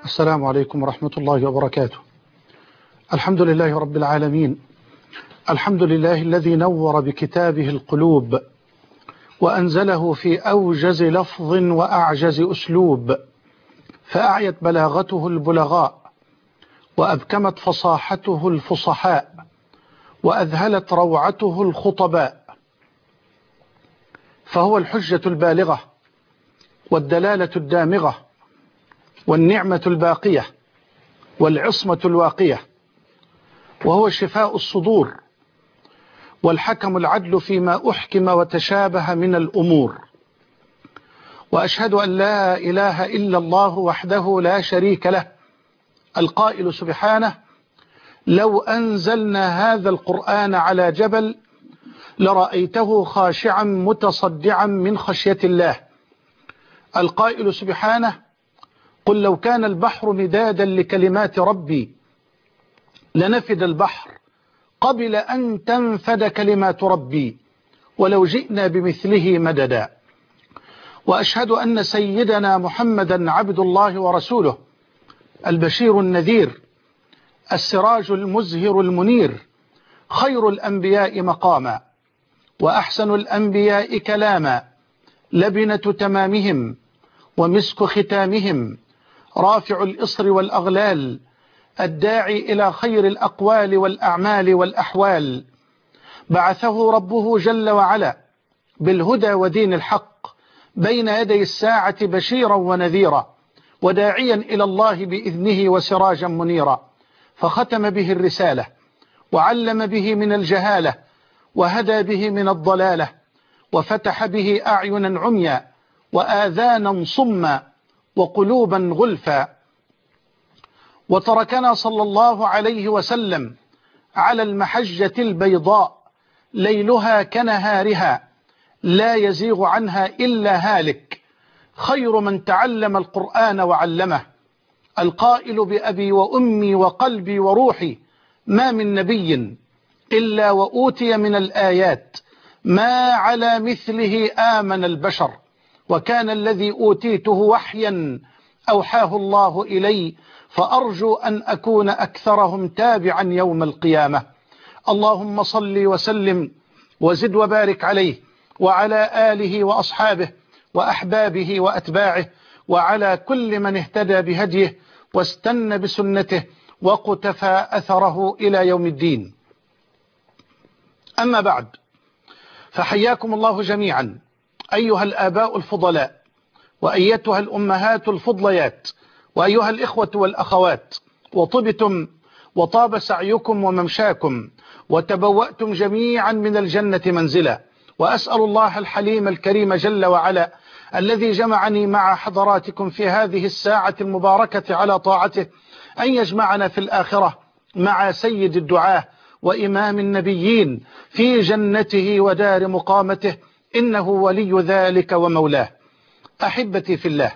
السلام عليكم ورحمة الله وبركاته. الحمد لله رب العالمين، الحمد لله الذي نور بكتابه القلوب وأنزله في أوجز لفظ وأعجز أسلوب، فأعيت بلاغته البلغاء وأبكمت فصاحته الفصحاء وأذهلت روعته الخطباء، فهو الحجة البالغة والدلالة الدامغة والنعمة الباقية والعصمة الواقية، وهو شفاء الصدور والحكم العدل فيما أحكم وتشابه من الأمور. وأشهد أن لا إله إلا الله وحده لا شريك له، القائل سبحانه: لو أنزلنا هذا القرآن على جبل لرأيته خاشعا متصدعا من خشية الله. القائل سبحانه: قل لو كان البحر مدادا لكلمات ربي لنفد البحر قبل أن تنفد كلمات ربي ولو جئنا بمثله مددا. وأشهد أن سيدنا محمدا عبد الله ورسوله، البشير النذير، السراج المزهر المنير، خير الأنبياء مقاما وأحسن الأنبياء كلاما، لبنة تمامهم ومسك ختامهم، رافع الإصر والأغلال، الداعي إلى خير الأقوال والأعمال والأحوال. بعثه ربه جل وعلا بالهدى ودين الحق بين يدي الساعة بشيرا ونذيرا وداعيا إلى الله بإذنه وسراجا منيرا، فختم به الرسالة وعلم به من الجهالة وهدى به من الضلالة وفتح به أعينا عميا وآذانا صما وقلوبا غلفا، وتركنا صلى الله عليه وسلم على المحجة البيضاء ليلها كنهارها لا يزيغ عنها إلا هالك، خير من تعلم القرآن وعلمه، القائل بأبي وأمي وقلبي وروحي ما من نبي إلا وأوتي من الآيات ما على مثله آمن البشر، وكان الذي أوتيته وحيا أوحاه الله إلي، فأرجو أن أكون أكثرهم تابعا يوم القيامة. اللهم صل وسلم وزد وبارك عليه وعلى آله وأصحابه وأحبابه وأتباعه وعلى كل من اهتدى بهديه واستنى بسنته وقتفى أثره إلى يوم الدين. أما بعد، فحياكم الله جميعا أيها الآباء الفضلاء، وأيتها الأمهات الفضليات، وأيها الإخوة والأخوات، وطبتم وطاب سعيكم وممشاكم وتبوأتم جميعا من الجنة منزلا. وأسأل الله الحليم الكريم جل وعلا الذي جمعني مع حضراتكم في هذه الساعة المباركة على طاعته أن يجمعنا في الآخرة مع سيد الدعاة وإمام النبيين في جنته ودار مقامته، إنه ولي ذلك ومولاه. أحبتي في الله،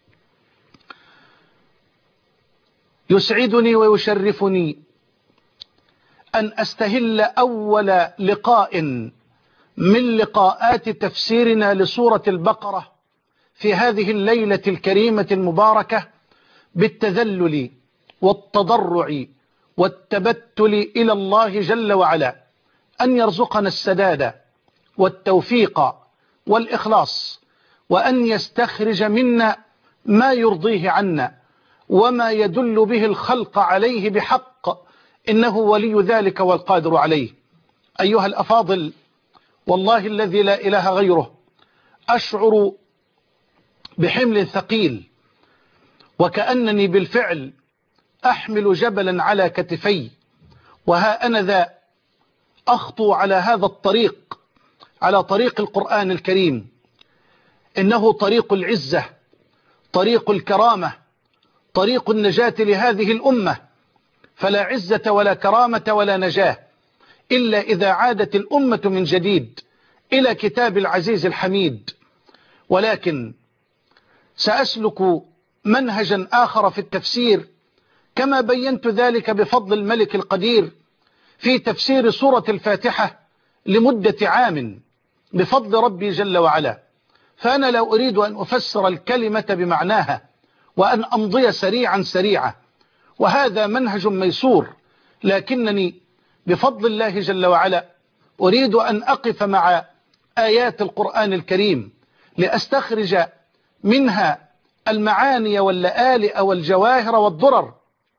يسعدني ويشرفني أن أستهل أول لقاء من لقاءات تفسيرنا لسورة البقرة في هذه الليلة الكريمة المباركة بالتذلل والتضرع والتبتل إلى الله جل وعلا أن يرزقنا السداد والتوفيق والإخلاص، وأن يستخرج منا ما يرضيه عنا وما يدل به الخلق عليه بحق، إنه ولي ذلك والقادر عليه. أيها الأفاضل، والله الذي لا إله غيره أشعر بحمل ثقيل، وكأنني بالفعل أحمل جبلا على كتفي، وها أنا ذا أخطو على هذا الطريق، على طريق القرآن الكريم. إنه طريق العزة، طريق الكرامة، طريق النجاة لهذه الأمة، فلا عزة ولا كرامة ولا نجاة إلا إذا عادت الأمة من جديد إلى كتاب العزيز الحميد. ولكن سأسلك منهجا آخر في التفسير، كما بينت ذلك بفضل الملك القدير في تفسير سورة الفاتحة لمدة عام بفضل ربي جل وعلا. فأنا لا أريد أن أفسر الكلمة بمعناها، وأن أمضي سريعا سريعا، وهذا منهج ميسور، لكنني بفضل الله جل وعلا أريد أن أقف مع آيات القرآن الكريم لأستخرج منها المعاني واللآلئ والجواهر والضرر،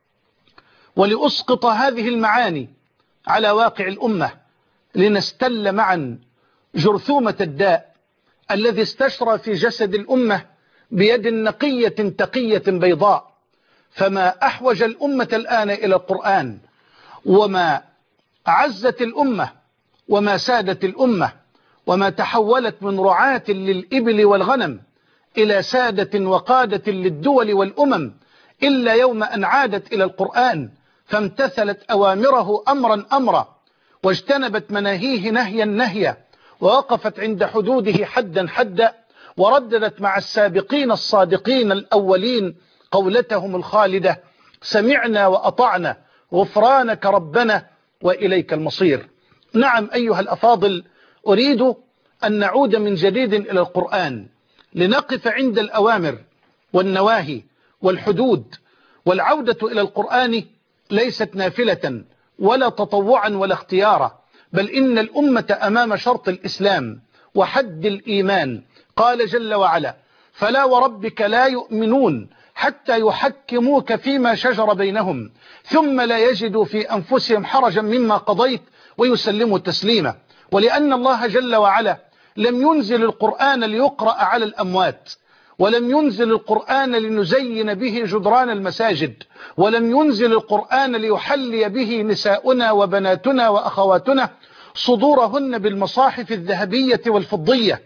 ولأسقط هذه المعاني على واقع الأمة، لنستل معا جرثومة الداء الذي استشرى في جسد الأمة بيد نقية تقية بيضاء. فما أحوج الأمة الآن إلى القرآن، وما عزت الأمة، وما سادت الأمة، وما تحولت من رعاة للإبل والغنم إلى سادة وقادة للدول والأمم، إلا يوم أن عادت إلى القرآن فامتثلت أوامره أمرا أمرا، واجتنبت مناهيه نهيا نهيا، ووقفت عند حدوده حدا حدا، ورددت مع السابقين الصادقين الأولين قولتهم الخالدة: سمعنا وأطعنا غفرانك ربنا وإليك المصير. نعم أيها الأفاضل، أريد أن نعود من جديد إلى القرآن، لنقف عند الأوامر والنواهي والحدود. والعودة إلى القرآن ليست نافلة ولا تطوعا ولا اختيارا، بل إن الأمة أمام شرط الإسلام وحد الإيمان. قال جل وعلا: فلا وربك لا يؤمنون حتى يحكموك فيما شجر بينهم ثم لا يجدوا في أنفسهم حرجا مما قضيت ويسلموا تسليما. ولأن الله جل وعلا لم ينزل القرآن ليقرأ على الأموات، ولم ينزل القرآن لنزين به جدران المساجد، ولم ينزل القرآن ليحلي به نساؤنا وبناتنا وأخواتنا صدورهن بالمصاحف الذهبية والفضية،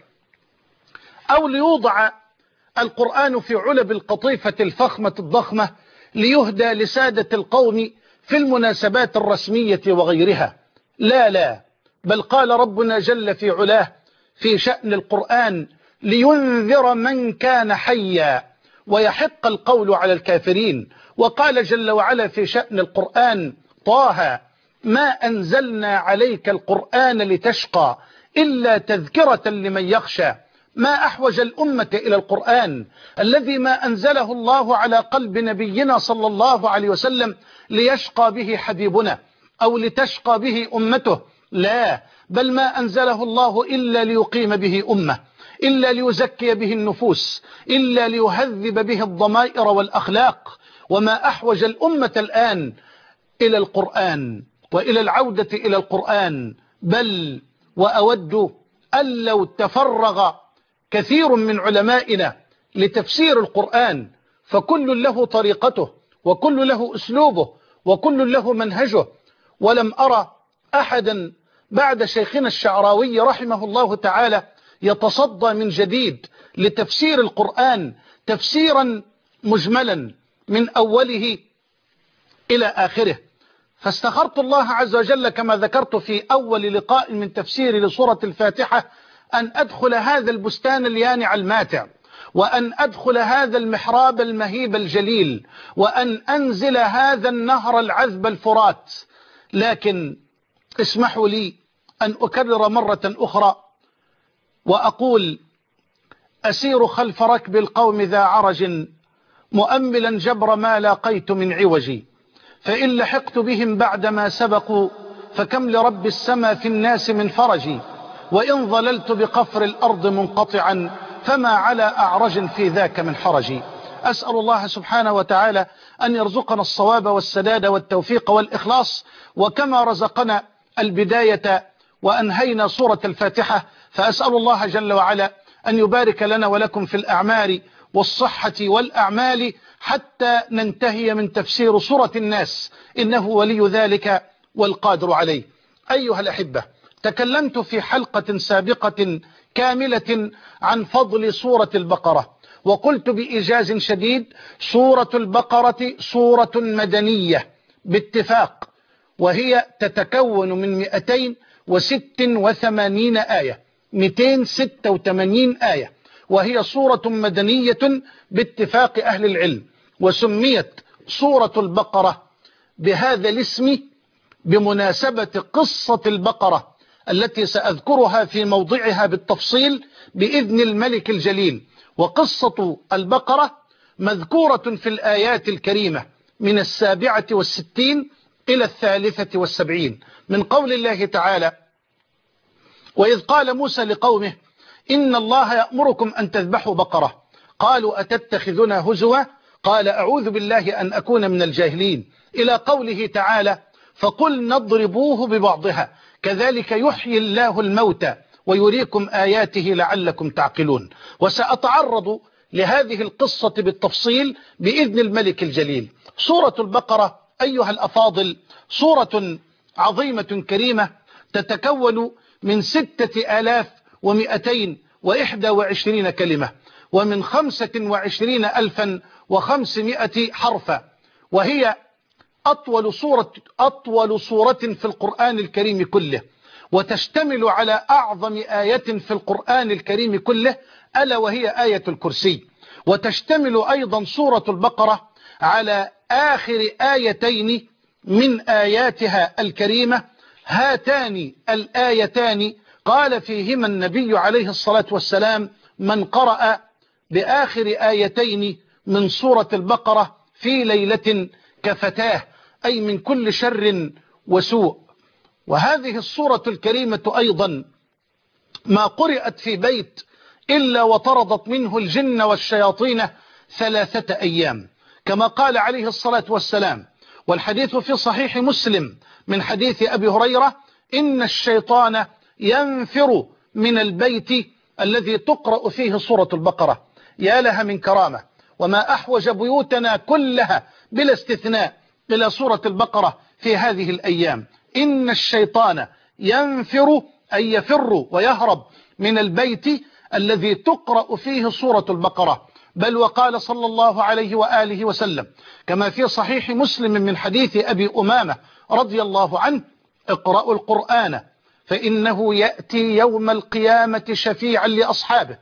أو ليوضع القرآن في علب القطيفة الفخمة الضخمة ليهدى لسادة القوم في المناسبات الرسمية وغيرها. لا لا، بل قال ربنا جل في علاه في شأن القرآن: لينذر من كان حيا ويحق القول على الكافرين. وقال جل وعلا في شأن القرآن: طه ما أنزلنا عليك القرآن لتشقى إلا تذكرة لمن يخشى. ما أحوج الأمة إلى القرآن الذي ما أنزله الله على قلب نبينا صلى الله عليه وسلم ليشقى به حبيبنا أو لتشقى به أمته، لا، بل ما أنزله الله إلا ليقيم به أمة، إلا ليزكي به النفوس، إلا ليهذب به الضمائر والأخلاق. وما أحوج الأمة الآن إلى القرآن وإلى العودة إلى القرآن، بل وأود أن لو تفرغ كثير من علمائنا لتفسير القرآن، فكل له طريقته وكل له أسلوبه وكل له منهجه، ولم أرى أحدا بعد شيخنا الشعراوي رحمه الله تعالى يتصدى من جديد لتفسير القرآن تفسيرا مجملا من أوله إلى آخره. فاستخرت الله عز وجل كما ذكرت في أول لقاء من تفسير لسورة الفاتحة أن أدخل هذا البستان اليانع الماتع، وأن أدخل هذا المحراب المهيب الجليل، وأن أنزل هذا النهر العذب الفرات. لكن اسمحوا لي أن أكرر مرة أخرى وأقول: أسير خلف ركب القوم ذا عرج مؤملا جبر ما لاقيت من عوجي، فإن لحقت بهم بعدما سبقوا فكم لرب السما في الناس من فرجي، وإن ظللت بقفر الأرض منقطعا فما على أعرج في ذاك من حرجي. أسأل الله سبحانه وتعالى أن يرزقنا الصواب والسداد والتوفيق والإخلاص، وكما رزقنا البداية وأنهينا سورة الفاتحة، فأسأل الله جل وعلا أن يبارك لنا ولكم في الأعمار والصحة والأعمال حتى ننتهي من تفسير سورة الناس، إنه ولي ذلك والقادر عليه. أيها الأحبة، تكلمت في حلقة سابقة كاملة عن فضل سورة البقرة، وقلت بإيجاز شديد: سورة البقرة سورة مدنية باتفاق، وهي تتكون من 286 آية، 286 آية، وهي سورة مدنية باتفاق أهل العلم. وسميت سورة البقرة بهذا الاسم بمناسبة قصة البقرة التي سأذكرها في موضعها بالتفصيل بإذن الملك الجليل. وقصة البقرة مذكورة في الآيات الكريمة من 67 إلى 73 من قول الله تعالى: وإذ قال موسى لقومه إن الله يأمركم أن تذبحوا بقرة قالوا أتتخذنا هزوا قال أعوذ بالله أن أكون من الجاهلين، إلى قوله تعالى: فقل نضربوه ببعضها كذلك يحيي الله الموتى ويريكم آياته لعلكم تعقلون. وسأتعرض لهذه القصة بالتفصيل بإذن الملك الجليل. سورة البقرة أيها الأفاضل سورة عظيمة كريمة تتكون من 6221 كلمة ومن 25500 حرفا، وهي أطول سورة في القرآن الكريم كله، وتشتمل على أعظم آية في القرآن الكريم كله ألا وهي آية الكرسي. وتشتمل أيضا سورة البقرة على آخر آيتين من آياتها الكريمة، هاتان الآيتان قال فيهما النبي عليه الصلاة والسلام: من قرأ بآخر آيتين من سورة البقرة في ليلة كفتاه، أي من كل شر وسوء. وهذه السورة الكريمة أيضا ما قرأت في بيت إلا وطردت منه الجن والشياطين 3 أيام، كما قال عليه الصلاة والسلام، والحديث في صحيح مسلم من حديث أبي هريرة: إن الشيطان ينفر من البيت الذي تقرأ فيه سورة البقرة. يا لها من كرامة، وما أحوج بيوتنا كلها بلا استثناء إلى سورة البقرة في هذه الأيام. إن الشيطان ينفر أي يفر ويهرب من البيت الذي تقرأ فيه سورة البقرة. بل وقال صلى الله عليه وآله وسلم كما في صحيح مسلم من حديث أبي أمامة رضي الله عنه: اقرأوا القرآن فإنه يأتي يوم القيامة شفيعا لأصحابه.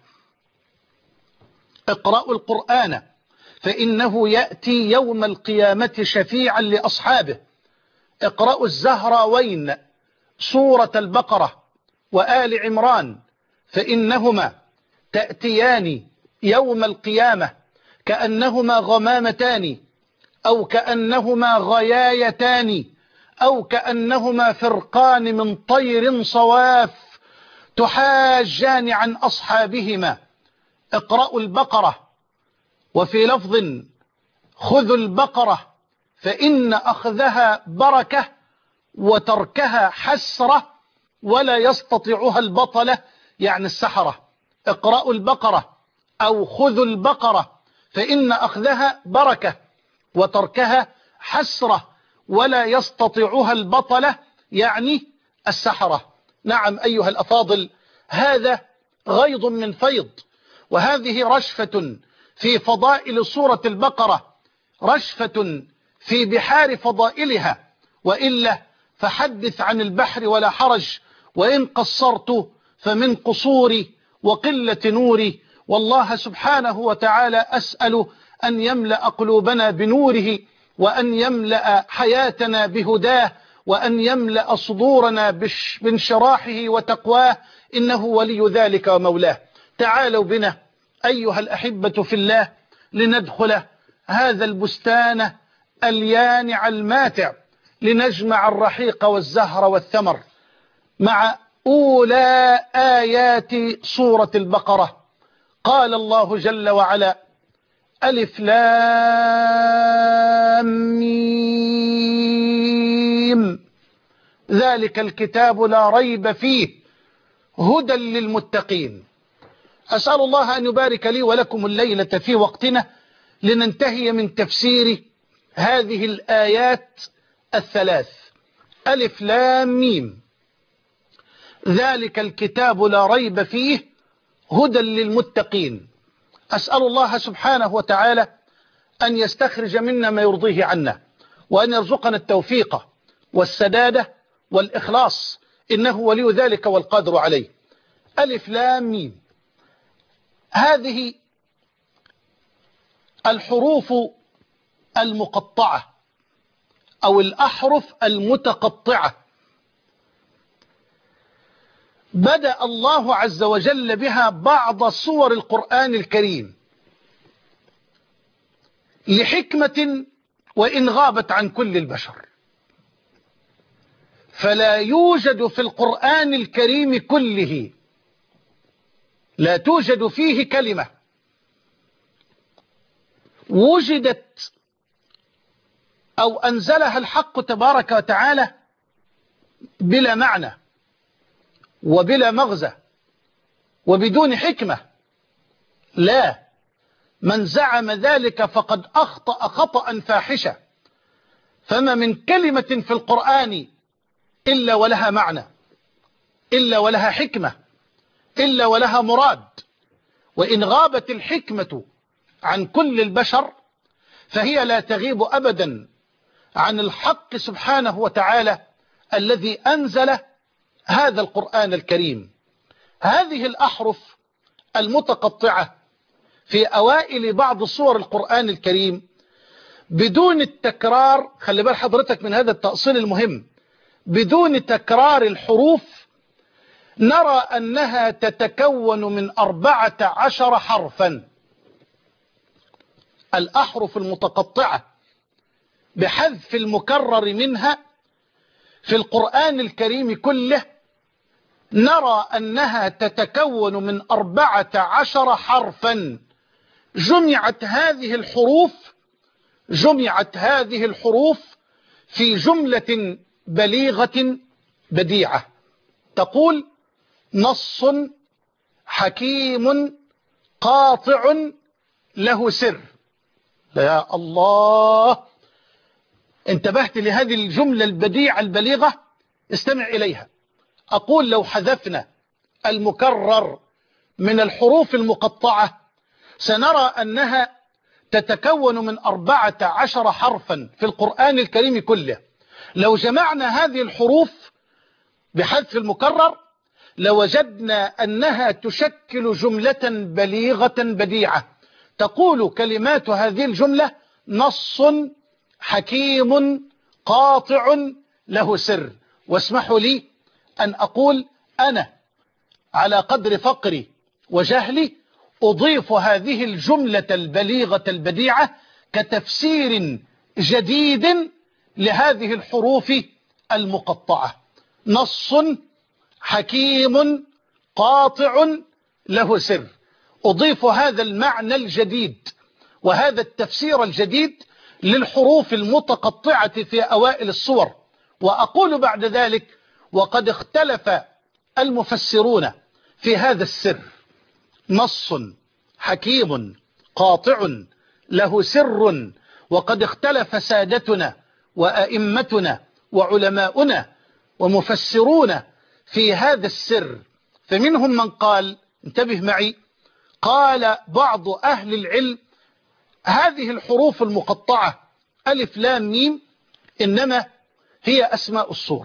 اقرأوا القرآن فإنه يأتي يوم القيامة شفيعا لأصحابه. اقرأوا الزهراوين سورة البقرة وآل عمران فإنهما تأتيان يوم القيامة كأنهما غمامتان أو كأنهما غيايتان أو كأنهما فرقان من طير صواف تحاجان عن أصحابهما. اقرأوا البقرة، وفي لفظ: خذوا البقرة فإن أخذها بركة وتركها حسرة ولا يستطيعها البطلة، يعني السحرة. اقرأوا البقرة أو خذوا البقرة فإن أخذها بركة وتركها حسرة ولا يستطيعها البطلة، يعني السحرة. نعم أيها الأفاضل، هذا غيض من فيض، وهذه رشفة في فضائل سورة البقرة، رشفة في بحار فضائلها، وإلا فحدث عن البحر ولا حرج، وإن قصرت فمن قصوري وقلة نوري. والله سبحانه وتعالى أسأل أن يملأ قلوبنا بنوره، وأن يملأ حياتنا بهداه، وأن يملأ صدورنا بانشراحه وتقواه، إنه ولي ذلك ومولاه. تعالوا بنا أيها الأحبة في الله لندخل هذا البستان اليانع الماتع، لنجمع الرحيق والزهر والثمر مع أولى آيات سورة البقرة. قال الله جل وعلا: ألف لام ميم ذلك الكتاب لا ريب فيه هدى للمتقين. أسأل الله أن يبارك لي ولكم الليلة في وقتنا لننتهي من تفسير هذه الآيات الثلاث: ألف لام ميم ذلك الكتاب لا ريب فيه هدى للمتقين. أسأل الله سبحانه وتعالى أن يستخرج منا ما يرضيه عنا، وأن يرزقنا التوفيق والسدادة والإخلاص، إنه ولي ذلك والقادر عليه. ألف لام ميم، هذه الحروف المقطعة أو الأحرف المتقطعة بدأ الله عز وجل بها بعض سور القرآن الكريم، لحكمة وإن غابت عن كل البشر. فلا يوجد في القرآن الكريم كله، لا توجد فيه كلمة وجدت أو أنزلها الحق تبارك وتعالى بلا معنى وبلا مغزى وبدون حكمة. لا، من زعم ذلك فقد أخطأ خطأ فاحشا. فما من كلمة في القرآن إلا ولها معنى، إلا ولها حكمة، إلا ولها مراد. وإن غابت الحكمة عن كل البشر فهي لا تغيب أبدا عن الحق سبحانه وتعالى الذي أنزل هذا القرآن الكريم. هذه الأحرف المتقطعة في أوائل بعض صور القرآن الكريم بدون التكرار، خلي بال حضرتك من هذا التأصيل المهم، بدون تكرار الحروف نرى أنها تتكون من 14 حرفا. الأحرف المتقطعة بحذف المكرر منها في القرآن الكريم كله نرى أنها تتكون من 14 حرفا. جمعت هذه الحروف في جملة بليغة بديعة تقول: نص حكيم قاطع له سر. يا الله، انتبهت لهذه الجملة البديعة البليغة؟ استمع إليها. أقول: لو حذفنا المكرر من الحروف المقطعة سنرى أنها تتكون من 14 حرفا في القرآن الكريم كله. لو جمعنا هذه الحروف بحذف المكرر لوجدنا أنها تشكل جملة بليغة بديعة تقول كلمات هذه الجملة: نص حكيم قاطع له سر. واسمحوا لي أن أقول أنا على قدر فقري وجهلي أضيف هذه الجملة البليغة البديعة كتفسير جديد لهذه الحروف المقطعة. نص حكيم قاطع له سر. أضيف هذا المعنى الجديد وهذا التفسير الجديد للحروف المتقطعة في أوائل الصور. وأقول بعد ذلك: وقد اختلف المفسرون في هذا السر. نص حكيم قاطع له سر، وقد اختلف سادتنا وأئمتنا وعلماؤنا ومفسرون في هذا السر. فمنهم من قال، انتبه معي، قال بعض أهل العلم: هذه الحروف المقطعة ألف لام ميم إنما هي أسماء الصور.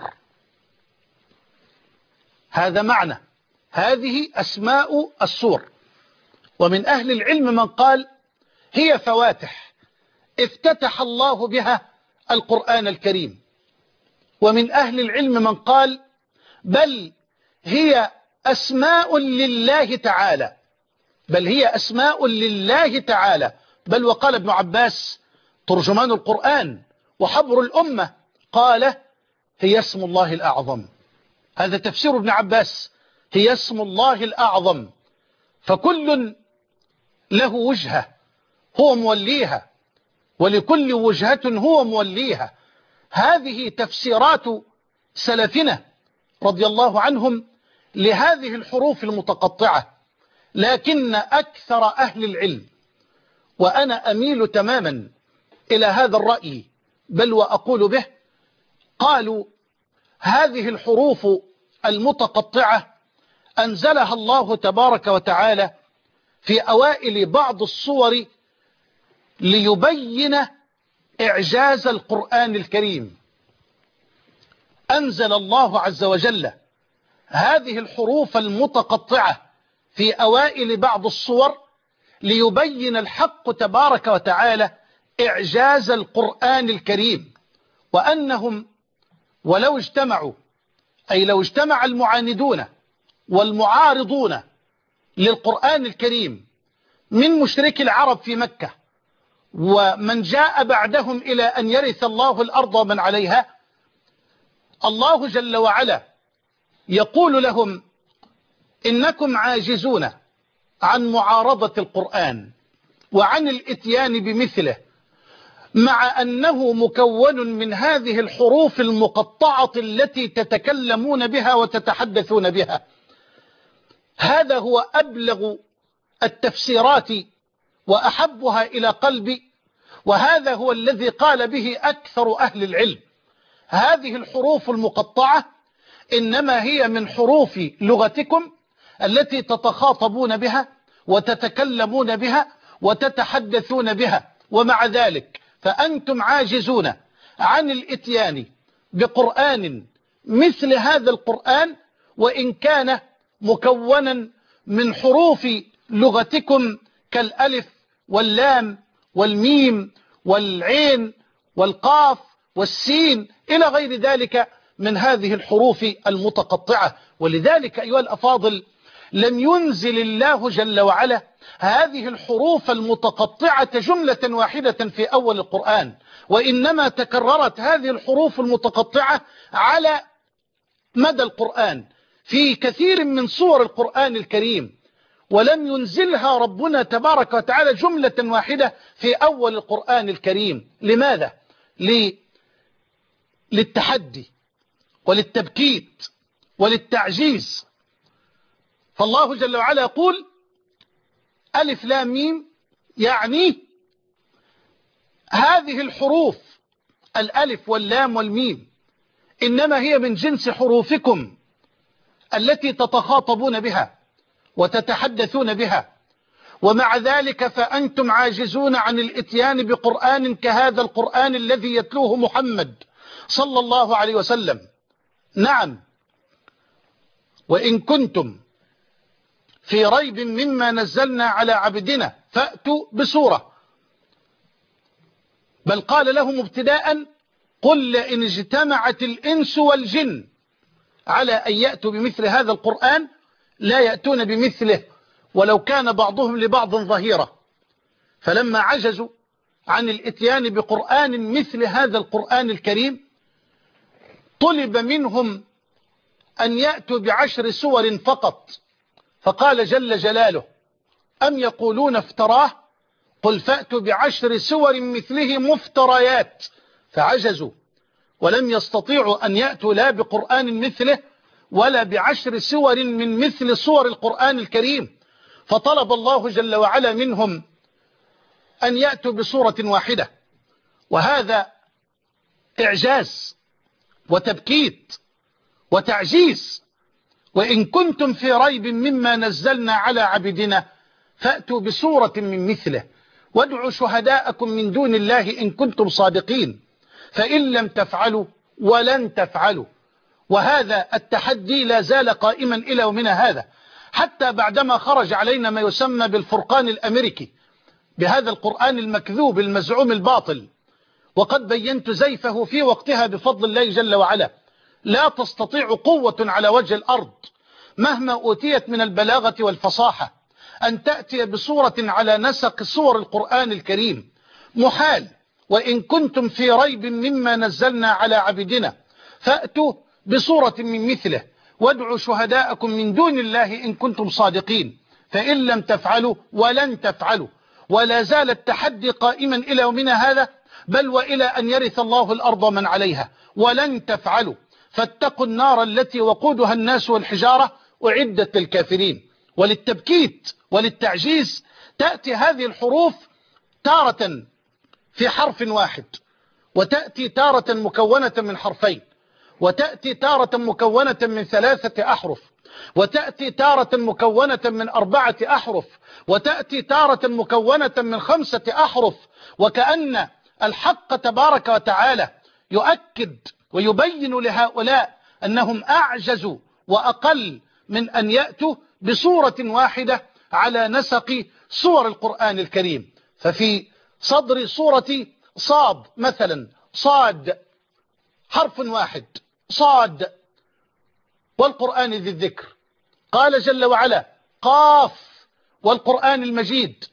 هذا معنى، هذه أسماء الصور. ومن أهل العلم من قال: هي فواتح افتتح الله بها القرآن الكريم. ومن أهل العلم من قال: بل هي أسماء لله تعالى، بل هي أسماء لله تعالى. بل وقال ابن عباس ترجمان القرآن وحبر الأمة قال: هي اسم الله الأعظم. هذا تفسير ابن عباس، هي اسم الله الأعظم. فكل له وجهة هو موليها، ولكل وجهة هو موليها. هذه تفسيرات سلفنا رضي الله عنهم لهذه الحروف المتقطعة. لكن أكثر أهل العلم، وأنا أميل تماما إلى هذا الرأي بل وأقول به، قالوا: هذه الحروف المتقطعة أنزلها الله تبارك وتعالى في أوائل بعض الصور ليبين إعجاز القرآن الكريم. أنزل الله عز وجل هذه الحروف المتقطعة في أوائل بعض الصور ليبين الحق تبارك وتعالى إعجاز القرآن الكريم، وأنهم ولو اجتمعوا، أي لو اجتمع المعاندون والمعارضون للقرآن الكريم من مشركي العرب في مكة ومن جاء بعدهم إلى أن يرث الله الأرض ومن عليها، الله جل وعلا يقول لهم إنكم عاجزون عن معارضة القرآن وعن الإتيان بمثله، مع أنه مكون من هذه الحروف المقطعة التي تتكلمون بها وتتحدثون بها. هذا هو أبلغ التفسيرات وأحبها إلى قلبي، وهذا هو الذي قال به أكثر أهل العلم. هذه الحروف المقطعة إنما هي من حروف لغتكم التي تتخاطبون بها وتتكلمون بها وتتحدثون بها، ومع ذلك فأنتم عاجزون عن الإتيان بقرآن مثل هذا القرآن، وإن كان مكونا من حروف لغتكم كالألف واللام والميم والعين والقاف والسين إلى غير ذلك من هذه الحروف المتقطعة. ولذلك أيها الأفاضل لم ينزل الله جل وعلا هذه الحروف المتقطعة جملة واحدة في أول القرآن، وإنما تكررت هذه الحروف المتقطعة على مدى القرآن في كثير من سور القرآن الكريم، ولم ينزلها ربنا تبارك وتعالى جملة واحدة في أول القرآن الكريم. لماذا؟ للتحدي وللتبكيت وللتعجيز. فالله جل وعلا يقول ألف لام ميم، يعني هذه الحروف الألف واللام والميم إنما هي من جنس حروفكم التي تتخاطبون بها وتتحدثون بها، ومع ذلك فأنتم عاجزون عن الإتيان بقرآن كهذا القرآن الذي يتلوه محمد صلى الله عليه وسلم. نعم، وإن كنتم في ريب مما نزلنا على عبدنا فأتوا بسورة، بل قال لهم ابتداء قل لئن اجتمعت الإنس والجن على أن يأتوا بمثل هذا القرآن لا يأتون بمثله ولو كان بعضهم لبعض ظهيرا. فلما عجزوا عن الاتيان بقرآن مثل هذا القرآن الكريم طلب منهم أن يأتوا ب10 سور فقط، فقال جل جلاله أم يقولون افتراه قل فأتوا ب10 سور مثله مفتريات، فعجزوا ولم يستطيعوا أن يأتوا لا بقرآن مثله ولا ب10 سور من مثل سور القرآن الكريم، فطلب الله جل وعلا منهم أن يأتوا بسورة واحدة. وهذا إعجاز وتبكيت وتعجيز. وإن كنتم في ريب مما نزلنا على عبدنا فأتوا بسورة من مثله وادعوا شهداءكم من دون الله إن كنتم صادقين فإن لم تفعلوا ولن تفعلوا. وهذا التحدي لا زال قائما إلى يومنا هذا، حتى بعدما خرج علينا ما يسمى بالفرقان الأمريكي بهذا القرآن المكذوب المزعوم الباطل، وقد بينت زيفه في وقتها بفضل الله جل وعلا. لا تستطيع قوة على وجه الأرض مهما أوتيت من البلاغة والفصاحة أن تأتي بصورة على نسق صور القرآن الكريم، محال. وإن كنتم في ريب مما نزلنا على عبدنا فأتوا بصورة من مثله وادعوا شهداءكم من دون الله إن كنتم صادقين فإن لم تفعلوا ولن تفعلوا. ولا زال التحدي قائما إلى يومنا هذا، بل وإلى أن يرث الله الأرض من عليها، ولن تفعلوا فاتقوا النار التي وقودها الناس والحجارة أعدت للكافرين. وللتبكيت وللتعجيز تأتي هذه الحروف تارة في حرف واحد، وتأتي تارة مكونة من حرفين، وتأتي تارة مكونة من 3 أحرف، وتأتي تارة مكونة من 4 أحرف، وتأتي تارة مكونة من 5 أحرف. وكأن الحق تبارك وتعالى يؤكد ويبين لهؤلاء أنهم أعجزوا وأقل من أن يأتوا بصورة واحدة على نسق سور القرآن الكريم. ففي صدر سورة صاد مثلا، صاد حرف واحد صاد، والقرآن ذي الذكر قال جل وعلا قاف والقرآن المجيد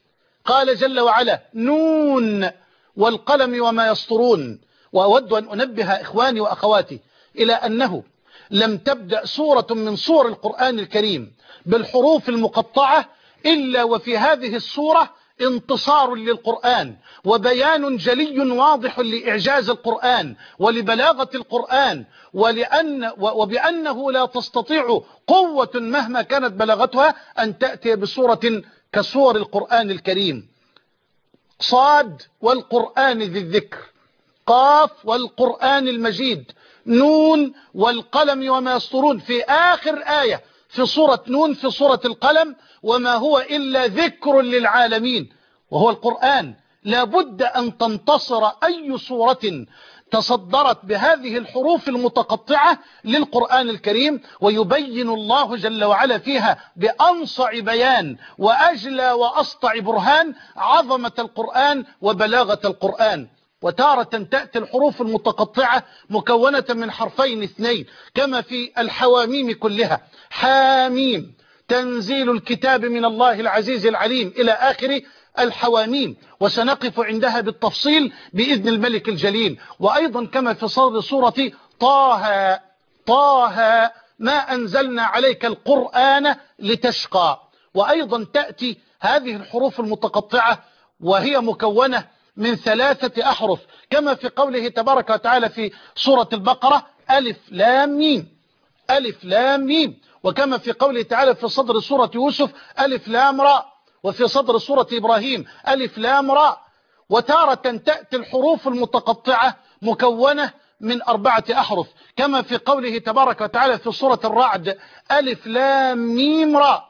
قال جل وعلا نون والقلم وما يسطرون. وأود أن أنبه إخواني وأخواتي إلى أنه لم تبدأ سورة من سور القرآن الكريم بالحروف المقطعة إلا وفي هذه السورة انتصار للقرآن وبيان جلي واضح لإعجاز القرآن ولبلاغة القرآن، وبأنه لا تستطيع قوة مهما كانت بلاغتها أن تأتي بسورة كسور القرآن الكريم. صاد والقرآن ذي الذكر، قاف والقرآن المجيد، نون والقلم وما يسطرون. في آخر آية في سورة نون في سورة القلم وما هو إلا ذكر للعالمين، وهو القرآن. لابد أن تنتصر أي سورة تصدرت بهذه الحروف المتقطعة للقرآن الكريم، ويبين الله جل وعلا فيها بأنصع بيان وأجلى وأسطع برهان عظمة القرآن وبلاغة القرآن. وتارة تأتي الحروف المتقطعة مكونة من حرفين اثنين كما في الحواميم كلها، حاميم تنزيل الكتاب من الله العزيز العليم إلى آخر الحواميم، وسنقف عندها بالتفصيل بإذن الملك الجليل. وأيضا كما في صدر سورة طه، طه ما أنزلنا عليك القرآن لتشقى. وأيضا تأتي هذه الحروف المتقطعة وهي مكونة من 3 أحرف كما في قوله تبارك وتعالى في سورة البقرة ألف لام ميم، ألف لام ميم. وكما في قوله تعالى في صدر سورة يوسف ألف لام راء، وفي صدر سورة إبراهيم ألف لام راء. وتارة تأتي الحروف المتقطعة مكونة من 4 أحرف كما في قوله تبارك وتعالى في سورة الرعد ألف لام ميم راء،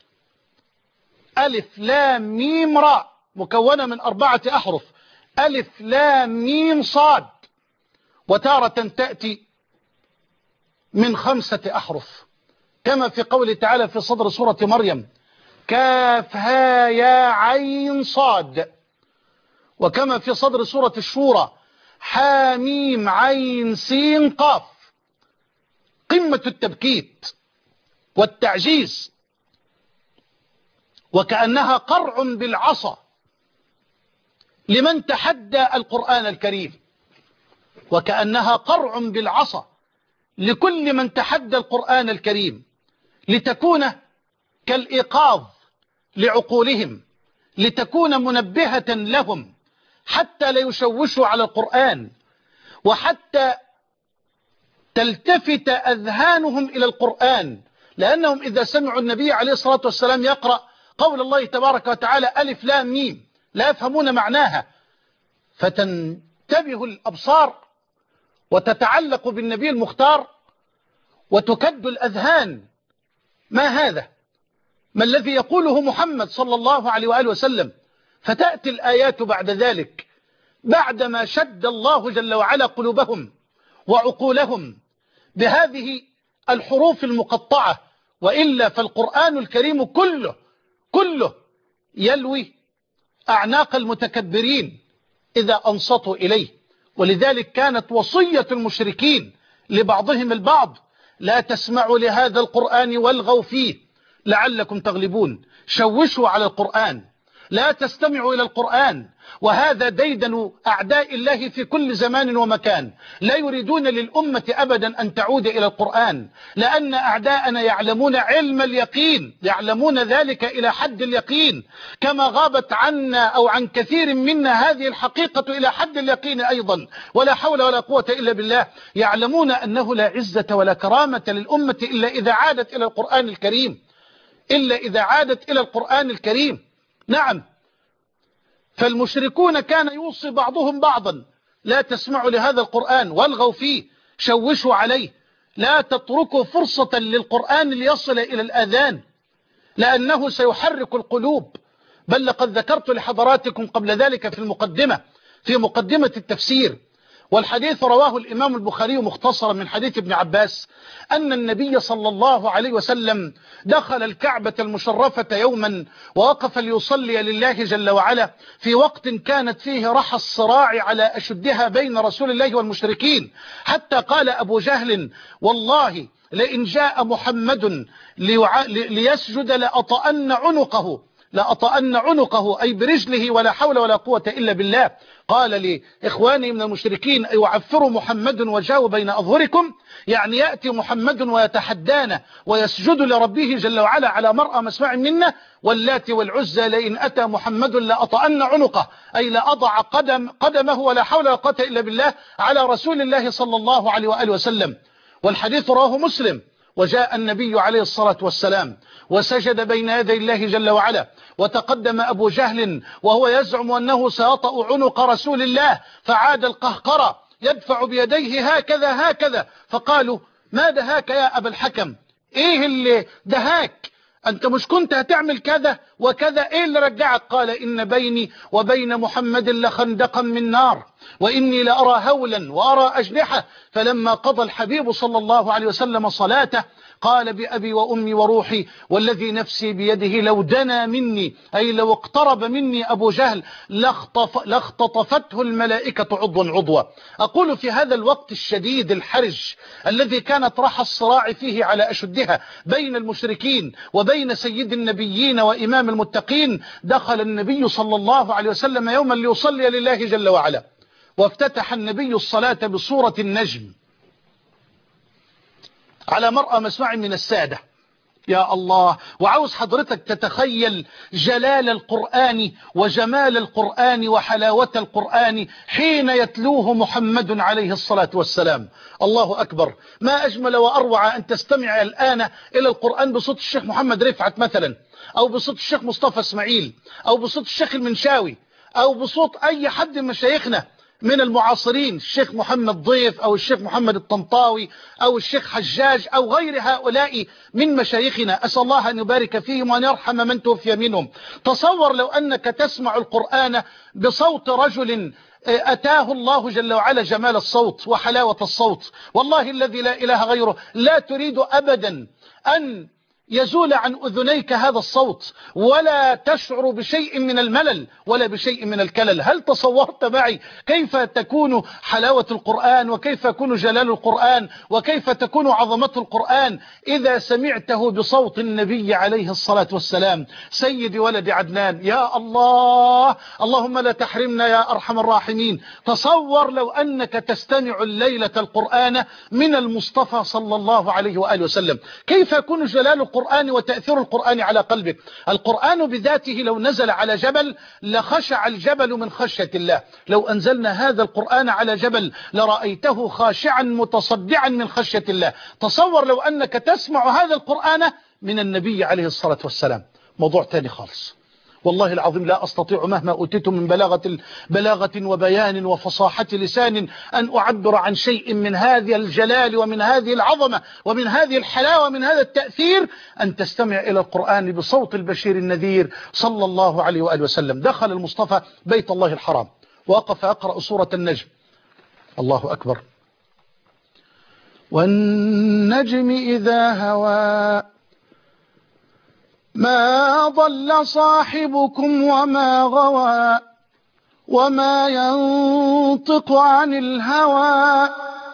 ألف لام ميم راء مكونة من 4 أحرف، ألف لام ميم صاد. وتارة تأتي من 5 أحرف كما في قوله تعالى في صدر سورة مريم كاف ها يا عين صاد. وكما في صدر سورة الشورى حاميم عين سين قاف. قمة التبكيت والتعجيز، وكأنها قرع بالعصا لمن تحدى القرآن الكريم، وكأنها قرع بالعصا لكل من تحدى القرآن الكريم، لتكون كالإيقاظ لعقولهم، لتكون منبهة لهم حتى لا يشوشوا على القرآن، وحتى تلتفت أذهانهم إلى القرآن. لأنهم إذا سمعوا النبي عليه الصلاة والسلام يقرأ قول الله تبارك وتعالى ألف لام ميم لا يفهمون معناها، فتنتبه الأبصار وتتعلق بالنبي المختار وتكد الأذهان. ما هذا؟ ما الذي يقوله محمد صلى الله عليه وآله وسلم؟ فتأتي الآيات بعد ذلك بعدما شد الله جل وعلا قلوبهم وعقولهم بهذه الحروف المقطعة. وإلا فالقرآن الكريم كله يلوي أعناق المتكبرين إذا أنصتوا إليه. ولذلك كانت وصية المشركين لبعضهم البعض لا تسمعوا لهذا القرآن والغوا فيه لعلكم تغلبون، شوشوا على القرآن، لا تستمعوا إلى القرآن. وهذا ديدن أعداء الله في كل زمان ومكان، لا يريدون للأمة أبدا أن تعود إلى القرآن، لأن أعداءنا يعلمون علم اليقين، يعلمون ذلك إلى حد اليقين، كما غابت عنا أو عن كثير منا هذه الحقيقة إلى حد اليقين أيضا، ولا حول ولا قوة إلا بالله. يعلمون أنه لا عزة ولا كرامة للأمة إلا إذا عادت إلى القرآن الكريم، إلا إذا عادت إلى القرآن الكريم. نعم، فالمشركون كان يوصي بعضهم بعضا لا تسمعوا لهذا القرآن والغوا فيه، شوشوا عليه، لا تتركوا فرصة للقرآن ليصل إلى الآذان، لأنه سيحرك القلوب. بل لقد ذكرت لحضراتكم قبل ذلك في مقدمة التفسير، والحديث رواه الإمام البخاري مختصرا من حديث ابن عباس أن النبي صلى الله عليه وسلم دخل الكعبة المشرفة يوما ووقف ليصلي لله جل وعلا في وقت كانت فيه رحى الصراع على أشدها بين رسول الله والمشركين، حتى قال أبو جهل والله لئن جاء محمد ليسجد لأطأن عنقه لأطأن عنقه أي برجله ولا حول ولا قوة إلا بالله. قال لإخواني من المشركين يعفر محمد وجهه بين أظهركم، يعني يأتي محمد ويتحدانا ويسجد لربه جل وعلا على مرأى مسمع منا، واللات والعزى لئن أتى محمد لأطأن عنقه أي لأضع قدمه ولا حول ولا قوة إلا بالله على رسول الله صلى الله عليه وآله وسلم. والحديث رواه مسلم. وجاء النبي عليه الصلاة والسلام وسجد بين يدي الله جل وعلا، وتقدم أبو جهل وهو يزعم أنه سيطأ عنق رسول الله، فعاد القهقرة يدفع بيديه هكذا هكذا، فقالوا ما دهاك يا أبا الحكم؟ إيه اللي دهاك؟ أنت مش كنت هتعمل كذا وكذا؟ إيه اللي رجعك؟ قال إن بيني وبين محمد لخندقا من نار، وإني لأرى هولا وأرى أجنحة. فلما قضى الحبيب صلى الله عليه وسلم صلاته قال بأبي وأمي وروحي والذي نفسي بيده لو دنا مني أي لو اقترب مني أبو جهل لاختطفته الملائكة عضوا عضوا. أقول في هذا الوقت الشديد الحرج الذي كانت راح الصراع فيه على أشدها بين المشركين وبين سيد النبيين وإمام المتقين، دخل النبي صلى الله عليه وسلم يوما ليصلي لله جل وعلا، وافتتح النبي الصلاة بسورة النجم على مرأى مسمع من السادة. يا الله، وعاوز حضرتك تتخيل جلال القرآن وجمال القرآن وحلاوة القرآن حين يتلوه محمد عليه الصلاة والسلام. الله أكبر، ما أجمل وأروع أن تستمع الآن إلى القرآن بصوت الشيخ محمد رفعت مثلا، أو بصوت الشيخ مصطفى اسماعيل، أو بصوت الشيخ المنشاوي، أو بصوت أي حد من مشايخنا من المعاصرين، الشيخ محمد ضيف أو الشيخ محمد الطنطاوي أو الشيخ حجاج أو غير هؤلاء من مشايخنا، أسأل الله أن يبارك فيهم وأن يرحم من توفي منهم. تصور لو أنك تسمع القرآن بصوت رجل أتاه الله جل وعلا جمال الصوت وحلاوة الصوت، والله الذي لا إله غيره لا تريد أبدا أن يزول عن أذنيك هذا الصوت، ولا تشعر بشيء من الملل ولا بشيء من الكلل. هل تصورت معي كيف تكون حلاوة القرآن، وكيف يكون جلال القرآن، وكيف تكون عظمة القرآن إذا سمعته بصوت النبي عليه الصلاة والسلام سيد ولد عدنان؟ يا الله، اللهم لا تحرمنا يا أرحم الراحمين. تصور لو أنك تستمع الليلة القرآن من المصطفى صلى الله عليه وآله وسلم، كيف يكون جلال القرآن وتأثير القرآن على قلبك. القرآن بذاته لو نزل على جبل لخشع الجبل من خشية الله. لو أنزلنا هذا القرآن على جبل لرأيته خاشعا متصدعا من خشية الله. تصور لو أنك تسمع هذا القرآن من النبي عليه الصلاة والسلام، موضوع تاني خالص. والله العظيم لا أستطيع مهما أوتيت من بلاغة وبيان وفصاحة لسان أن أعبر عن شيء من هذه الجلال ومن هذه العظمة ومن هذه الحلاوة ومن هذا التأثير أن تستمع إلى القرآن بصوت البشير النذير صلى الله عليه وآله وسلم. دخل المصطفى بيت الله الحرام، وقف يقرأ سورة النجم. الله أكبر. والنجم إذا هوى ما ضل صاحبكم وما غوى وما ينطق عن الهوى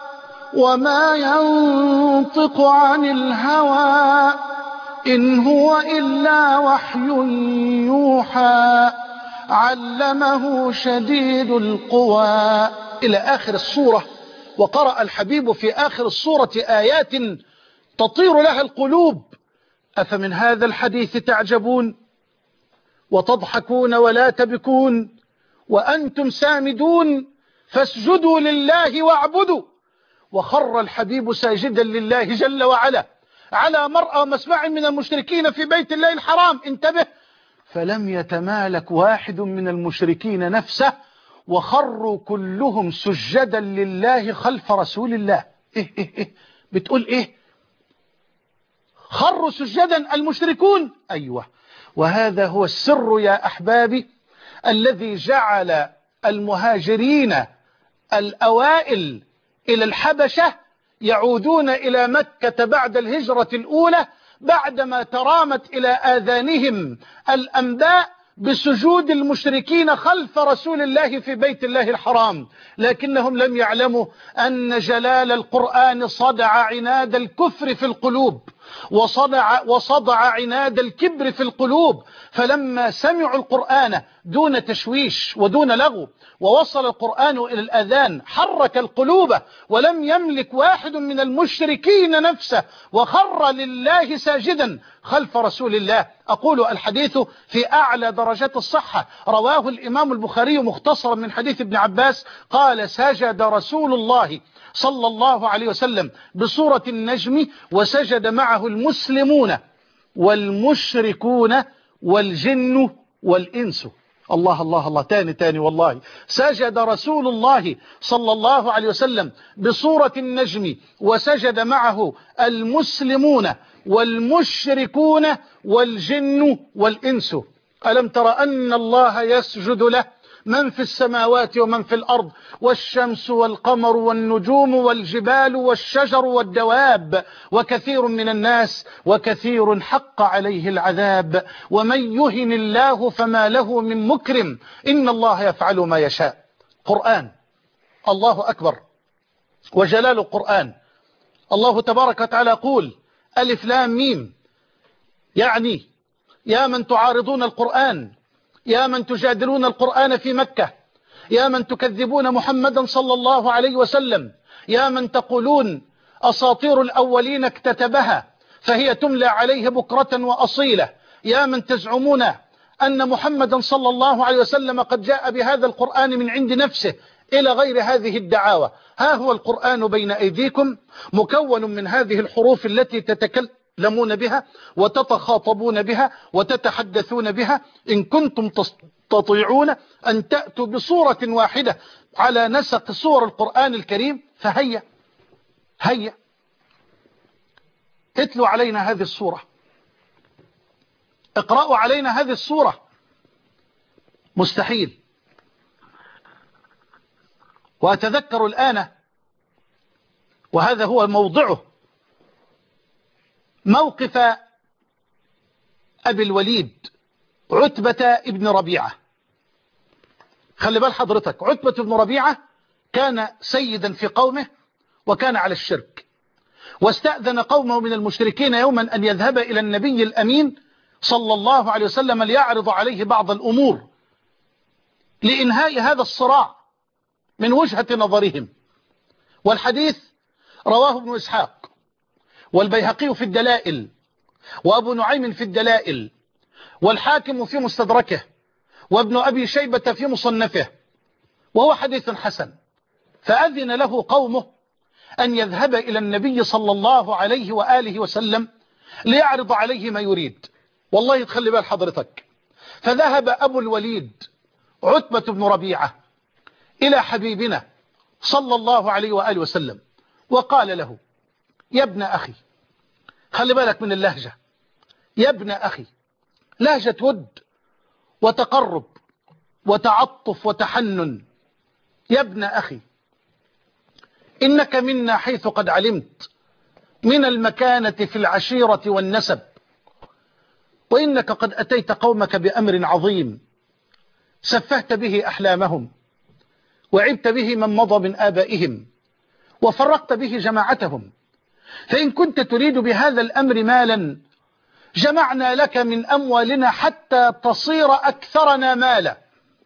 إن هو إلا وحي يوحى علمه شديد القوى إلى آخر السورة. وقرأ الحبيب في آخر السورة آيات تطير لها القلوب. أفمن هذا الحديث تعجبون وتضحكون ولا تبكون وأنتم سامدون فاسجدوا لله واعبدوا. وخر الحبيب ساجدا لله جل وعلا على مرأى مسمع من المشركين في بيت الله الحرام. انتبه، فلم يتمالك واحد من المشركين نفسه وخروا كلهم سجدا لله خلف رسول الله. إيه بتقول إيه؟ خروا سجدا المشركون؟ أيوة، وهذا هو السر يا أحبابي الذي جعل المهاجرين الأوائل إلى الحبشة يعودون إلى مكة بعد الهجرة الأولى بعدما ترامت إلى آذانهم الأنباء بسجود المشركين خلف رسول الله في بيت الله الحرام، لكنهم لم يعلموا أن جلال القرآن صدع عناد الكفر في القلوب وصدع عناد الكبر في القلوب، فلما سمعوا القرآن دون تشويش ودون لغو ووصل القرآن إلى الأذان حرك القلوب، ولم يملك واحد من المشركين نفسه وخر لله ساجدا خلف رسول الله. أقول الحديث في أعلى درجات الصحة، رواه الإمام البخاري مختصرا من حديث ابن عباس قال: سجد رسول الله صلى الله عليه وسلم بسورة النجم وسجد معه المسلمون والمشركون والجن والإنس. الله الله الله، تاني والله. سجد رسول الله صلى الله عليه وسلم بسورة النجم وسجد معه المسلمون والمشركون والجن والإنس. ألم تر أن الله يسجد له من في السماوات ومن في الأرض، والشمس والقمر والنجوم والجبال والشجر والدواب، وكثير من الناس وكثير حق عليه العذاب، ومن يهن الله فما له من مكرم، إن الله يفعل ما يشاء. قرآن، الله أكبر وجلال القرآن. الله تبارك وتعالى يقول: ألف لام ميم، يعني يا من تعارضون القرآن، يا من تجادلون القرآن في مكة، يا من تكذبون محمدا صلى الله عليه وسلم، يا من تقولون أساطير الأولين اكتتبها فهي تملى عليه بكرة وأصيلة، يا من تزعمون أن محمدا صلى الله عليه وسلم قد جاء بهذا القرآن من عند نفسه، إلى غير هذه الدعاوى. ها هو القرآن بين أيديكم مكون من هذه الحروف التي تتكلمون بها وتتخاطبون بها وتتحدثون بها. إن كنتم تستطيعون أن تأتوا بصورة واحدة على نسق صور القرآن الكريم فهيا اتلوا علينا هذه الصورة، اقرأوا علينا هذه الصورة. مستحيل. وأتذكر الآن، وهذا هو موضعه، موقف أبي الوليد عتبة ابن ربيعة. خلي بال حضرتك، عتبة ابن ربيعة كان سيدا في قومه وكان على الشرك، واستأذن قومه من المشركين يوما أن يذهب إلى النبي الأمين صلى الله عليه وسلم ليعرض عليه بعض الأمور لإنهاء هذا الصراع من وجهة نظرهم. والحديث رواه ابن إسحاق والبيهقي في الدلائل وأبو نعيم في الدلائل والحاكم في مستدركه وابن أبي شيبة في مصنفه، وهو حديث حسن. فأذن له قومه أن يذهب إلى النبي صلى الله عليه وآله وسلم ليعرض عليه ما يريد. والله تخلي بال حضرتك، فذهب أبو الوليد عتبة بن ربيعة إلى حبيبنا صلى الله عليه وآله وسلم وقال له: يا ابن أخي، خلي بالك من اللهجة، يا ابن أخي، لهجة ود وتقرب وتعطف وتحنن. يا ابن أخي، إنك منا حيث قد علمت من المكانة في العشيرة والنسب، وإنك قد أتيت قومك بأمر عظيم سفهت به أحلامهم وعبت به من مضى من آبائهم وفرقت به جماعتهم، فإن كنت تريد بهذا الأمر مالا جمعنا لك من أموالنا حتى تصير أكثرنا مالا،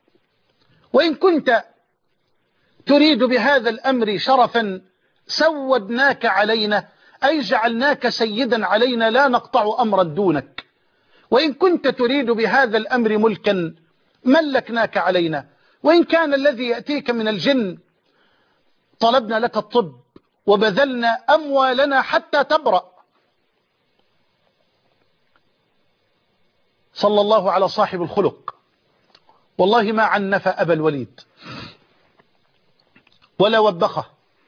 وإن كنت تريد بهذا الأمر شرفا سودناك علينا، أي جعلناك سيدا علينا لا نقطع أمرا دونك، وإن كنت تريد بهذا الأمر ملكا ملكناك علينا، وإن كان الذي يأتيك من الجن طلبنا لك الطب وبذلنا أموالنا حتى تبرأ. صلى الله على صاحب الخلق، والله ما عنف أبا الوليد ولا وبخه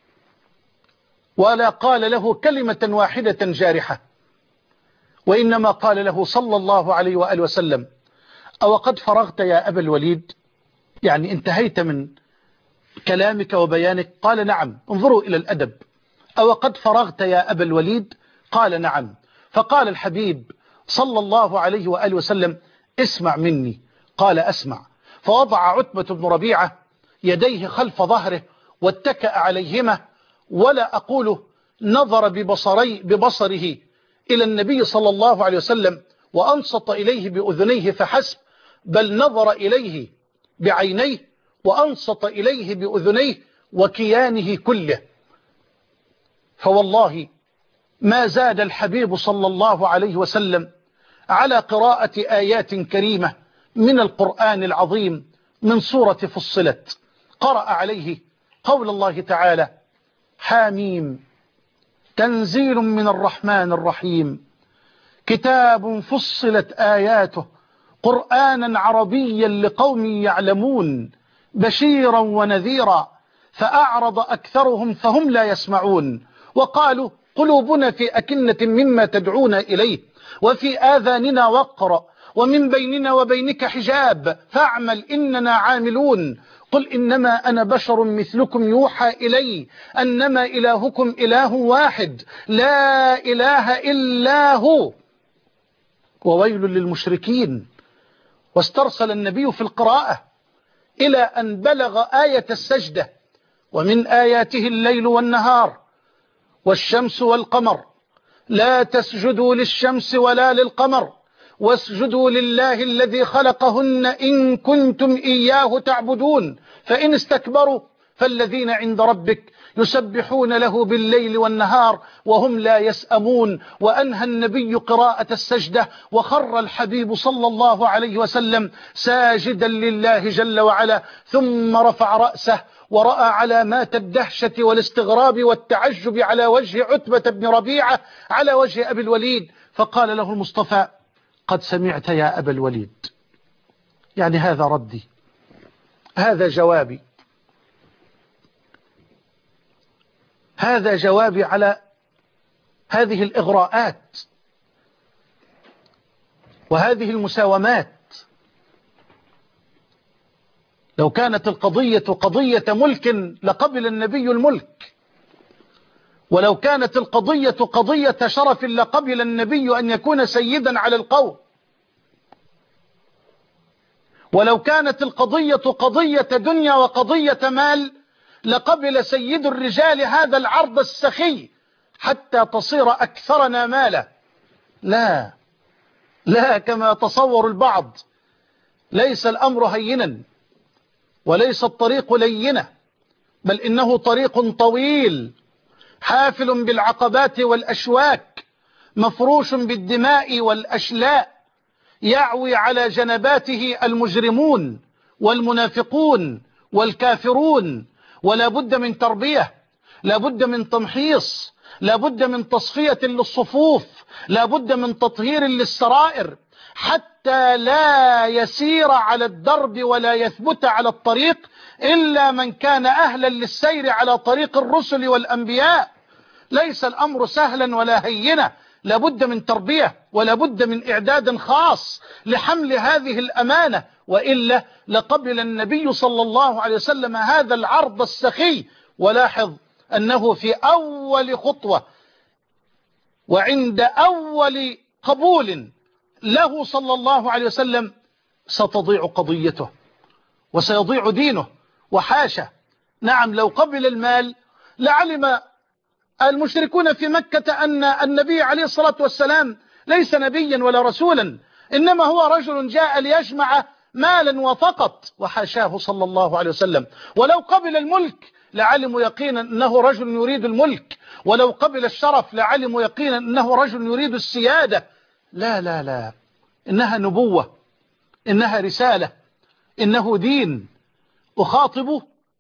ولا قال له كلمة واحدة جارحة، وإنما قال له صلى الله عليه وآله وسلم: أو قد فرغت يا أبا الوليد؟ يعني انتهيت من كلامك وبيانك؟ قال: نعم. انظروا إلى الأدب. أو قد فرغت يا أبا الوليد؟ قال: نعم. فقال الحبيب صلى الله عليه وآله وسلم: اسمع مني. قال: أسمع. فوضع عتبة بن ربيعة يديه خلف ظهره واتكأ عليهما، ولا أقول نظر ببصره إلى النبي صلى الله عليه وسلم وأنصت إليه بأذنيه فحسب، بل نظر إليه بعينيه وأنصت إليه بأذنيه وكيانه كله. فوالله ما زاد الحبيب صلى الله عليه وسلم على قراءة آيات كريمة من القرآن العظيم من سورة فصلت، قرأ عليه قول الله تعالى: حاميم تنزيل من الرحمن الرحيم، كتاب فصلت آياته قرآنا عربيا لقوم يعلمون، بشيرا ونذيرا، فأعرض أكثرهم فهم لا يسمعون، وقالوا قلوبنا في أكنة مما تدعون إليه، وفي آذاننا وقر، ومن بيننا وبينك حجاب، فاعمل إننا عاملون. قل إنما أنا بشر مثلكم يوحى إلي أنما إلهكم إله واحد لا إله إلا هو، وويل للمشركين. واسترسل النبي في القراءة إلى أن بلغ آية السجدة: ومن آياته الليل والنهار والشمس والقمر، لا تسجدوا للشمس ولا للقمر واسجدوا لله الذي خلقهن إن كنتم إياه تعبدون، فإن استكبروا فالذين عند ربك يسبحون له بالليل والنهار وهم لا يسأمون. وأنهى النبي قراءة السجدة وخر الحبيب صلى الله عليه وسلم ساجدا لله جل وعلا، ثم رفع رأسه ورأى علامات الدهشة والاستغراب والتعجب على وجه عتبة بن ربيعة على وجه أبي الوليد، فقال له المصطفى: قد سمعت يا أبا الوليد، يعني هذا ردي، هذا جوابي، هذا جوابي على هذه الإغراءات وهذه المساومات. لو كانت القضية قضية ملك لقبل النبي الملك، ولو كانت القضية قضية شرف لقبل النبي أن يكون سيدا على القوم، ولو كانت القضية قضية دنيا وقضية مال لقبل سيد الرجال هذا العرض السخي حتى تصير أكثرنا مالا. لا لا، كما يتصور البعض، ليس الأمر هينا وليس الطريق لينة، بل إنه طريق طويل حافل بالعقبات والأشواك، مفروش بالدماء والأشلاء، يعوي على جنباته المجرمون والمنافقون والكافرون. ولا بد من تربية، لا بد من تمحيص، لا بد من تصفية للصفوف، لا بد من تطهير للسرائر، حتى لا يسير على الدرب ولا يثبت على الطريق إلا من كان أهلا للسير على طريق الرسل والأنبياء. ليس الأمر سهلا ولا هينا، لابد من تربية ولابد من إعداد خاص لحمل هذه الأمانة، وإلا لقبل النبي صلى الله عليه وسلم هذا العرض السخي. ولاحظ أنه في أول خطوة وعند أول قبول له صلى الله عليه وسلم ستضيع قضيته وسيضيع دينه. وحاشا، نعم، لو قبل المال لعلم المشركون في مكة أن النبي عليه الصلاة والسلام ليس نبيا ولا رسولا، إنما هو رجل جاء ليجمع مالا وفقط، وحاشاه صلى الله عليه وسلم. ولو قبل الملك لعلموا يقينا أنه رجل يريد الملك، ولو قبل الشرف لعلموا يقينا أنه رجل يريد السيادة. لا لا لا، إنها نبوة، إنها رسالة، إنه دين. أخاطب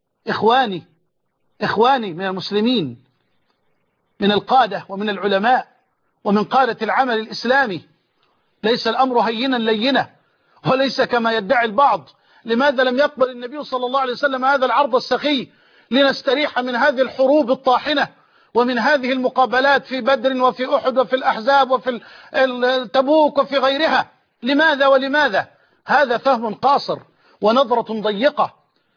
إخواني من المسلمين، من القادة ومن العلماء ومن قادة العمل الإسلامي، ليس الأمر هينا لينا، وليس كما يدعي البعض. لماذا لم يقبل النبي صلى الله عليه وسلم هذا العرض السخي لنستريح من هذه الحروب الطاحنة ومن هذه المقابلات في بدر وفي أحد وفي الأحزاب وفي تبوك وفي غيرها؟ لماذا ولماذا؟ هذا فهم قاصر ونظرة ضيقة.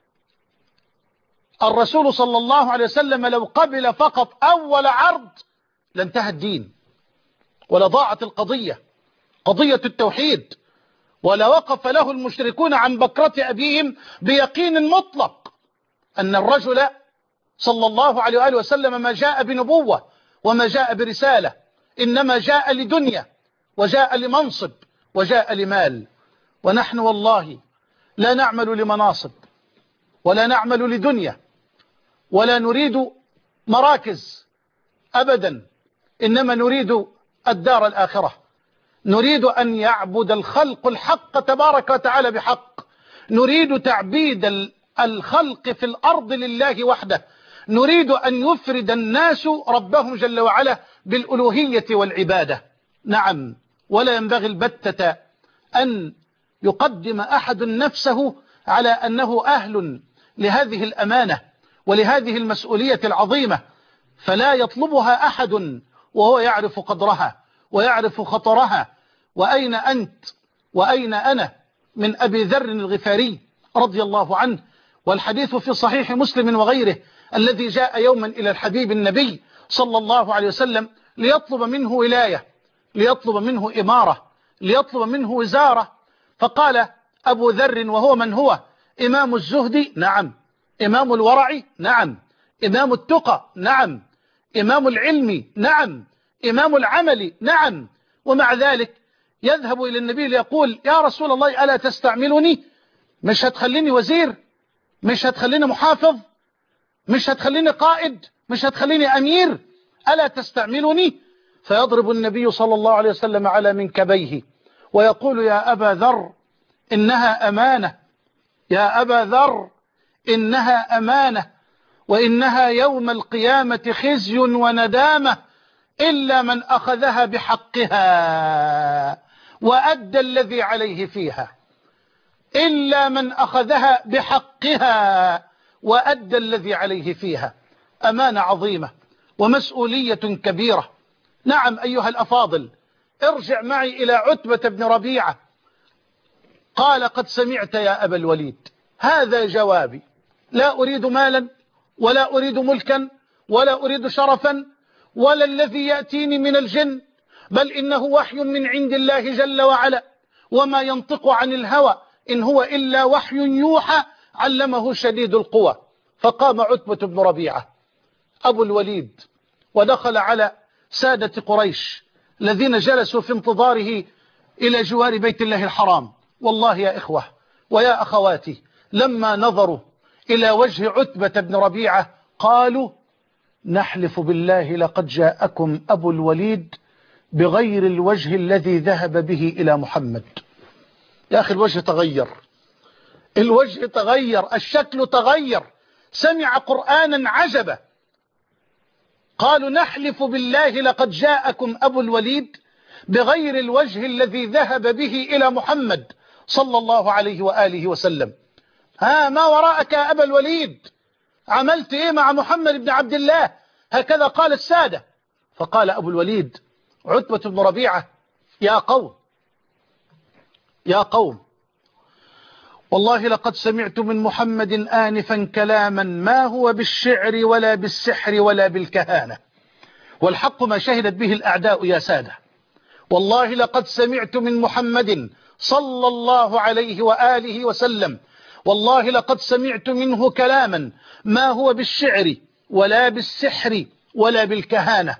الرسول صلى الله عليه وسلم لو قبل فقط أول عرض لانتهى الدين، ولا ضاعت القضية، قضية التوحيد، ولا وقف له المشركون عن بكرة أبيهم بيقين مطلق أن الرجل صلى الله عليه وآله وسلم ما جاء بنبوة وما جاء برسالة، إنما جاء لدنيا وجاء لمنصب وجاء لمال. ونحن والله لا نعمل لمناصب ولا نعمل لدنيا ولا نريد مراكز أبدا، إنما نريد الدار الآخرة. نريد أن يعبد الخلق الحق تبارك وتعالى بحق. نريد تعبيد الخلق في الأرض لله وحده. نريد أن يفرد الناس ربهم جل وعلا بالألوهية والعبادة. نعم، ولا ينبغي البتة أن يقدم أحد نفسه على أنه أهل لهذه الأمانة ولهذه المسؤولية العظيمة، فلا يطلبها أحد وهو يعرف قدرها ويعرف خطرها. وأين أنت وأين أنا من أبي ذر الغفاري رضي الله عنه، والحديث في صحيح مسلم وغيره، الذي جاء يوما إلى الحبيب النبي صلى الله عليه وسلم ليطلب منه ولاية، ليطلب منه إمارة، ليطلب منه وزارة. فقال أبو ذر وهو من هو؟ إمام الزهد؟ نعم. إمام الورع؟ نعم. إمام التقى؟ نعم. إمام العلم؟ نعم. إمام العمل؟ نعم. ومع ذلك يذهب إلى النبي ليقول يا رسول الله ألا تستعملني؟ مش هتخليني وزير؟ مش هتخليني محافظ؟ مش هتخليني قائد؟ مش هتخليني أمير؟ ألا تستعملني؟ فيضرب النبي صلى الله عليه وسلم على منكبيه ويقول يا أبا ذر إنها أمانة، يا أبا ذر إنها أمانة، وإنها يوم القيامة خزي وندامة إلا من أخذها بحقها وأدى الذي عليه فيها. إلا من أخذها بحقها وأدى الذي عليه فيها. أمانة عظيمة ومسؤولية كبيرة. نعم أيها الأفاضل، ارجع معي إلى عتبة بن ربيعة. قال قد سمعت يا أبا الوليد، هذا جوابي، لا أريد مالا ولا أريد ملكا ولا أريد شرفا ولا الذي يأتيني من الجن، بل إنه وحي من عند الله جل وعلا، وما ينطق عن الهوى إن هو إلا وحي يوحى علمه شديد القوى. فقام عتبة بن ربيعة أبو الوليد ودخل على سادة قريش الذين جلسوا في انتظاره إلى جوار بيت الله الحرام. والله يا إخوة ويا أخواتي، لما نظروا إلى وجه عتبة بن ربيعة قالوا نحلف بالله لقد جاءكم أبو الوليد بغير الوجه الذي ذهب به إلى محمد. يا أخي الوجه تغير، الوجه تغير، الشكل تغير، سمع قرآنا عجبا. قالوا نحلف بالله لقد جاءكم أبو الوليد بغير الوجه الذي ذهب به إلى محمد صلى الله عليه وآله وسلم. ها ما وراءك يا أبا الوليد؟ عملت إيه مع محمد بن عبد الله؟ هكذا قال السادة. فقال أبو الوليد عتبة بن ربيعة يا قوم، يا قوم، والله لقد سمعت من محمد آنفا كلاما ما هو بالشعر ولا بالسحر ولا بالكهانة، والحق ما شهدت به الأعداء يا سادة. والله لقد سمعت من محمد صلى الله عليه وآله وسلم، والله لقد سمعت منه كلاما ما هو بالشعر ولا بالسحر ولا بالكهانة.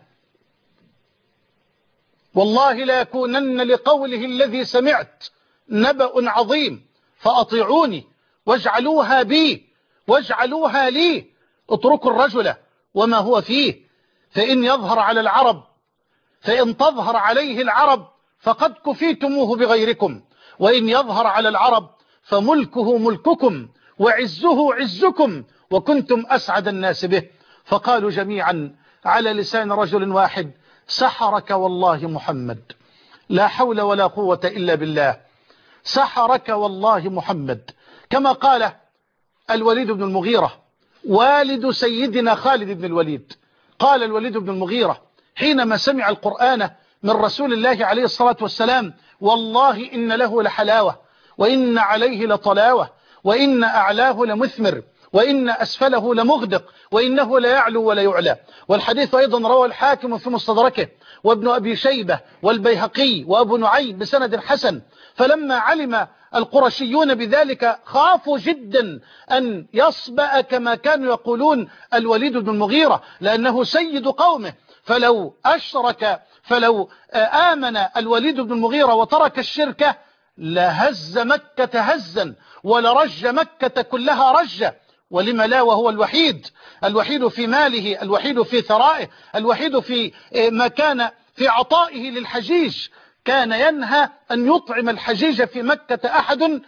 والله لا يكونن لقوله الذي سمعت نبأ عظيم، فأطيعوني واجعلوها بي واجعلوها لي. اتركوا الرجل وما هو فيه، فإن يظهر على العرب، فإن تظهر عليه العرب فقد كفيتموه بغيركم، وإن يظهر على العرب فملكه ملككم وعزه عزكم وكنتم أسعد الناس به. فقالوا جميعا على لسان رجل واحد سحرك والله محمد، لا حول ولا قوة إلا بالله، سحرك والله محمد. كما قال الوليد بن المغيرة والد سيدنا خالد بن الوليد، قال الوليد بن المغيرة حينما سمع القرآن من رسول الله عليه الصلاة والسلام والله إن له لحلاوة وإن عليه لطلاوة وإن أعلاه لمثمر وإن أسفله لمغدق وإنه لا يعلو ولا يعلى. والحديث أيضا روى الحاكم في مستدركه وابن أبي شيبة والبيهقي وأبو نعيم بسند حسن. فلما علم القرشيون بذلك خافوا جدا أن يصبأ كما كانوا يقولون الوليد بن المغيرة، لأنه سيد قومه، فلو أشرك، فلو آمن الوليد بن المغيرة وترك الشرك لهز مكة هزا ولرج مكة كلها رجة. ولما لا وهو الوحيد، الوحيد في ماله، الوحيد في ثرائه، الوحيد في ما كان في عطائه للحجيج. كان ينهى أن يطعم الحجيج في مكة أحد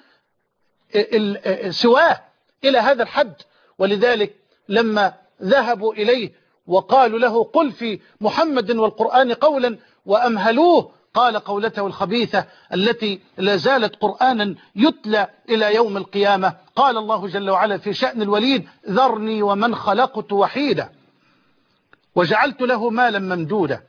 سواه إلى هذا الحد. ولذلك لما ذهبوا إليه وقالوا له قل في محمد والقرآن قولا وأمهلوه، قال قولته الخبيثة التي لا زالت قرآنا يتلى إلى يوم القيامة. قال الله جل وعلا في شأن الوليد ذرني ومن خلقت وحيدا وجعلت له مالا ممدودا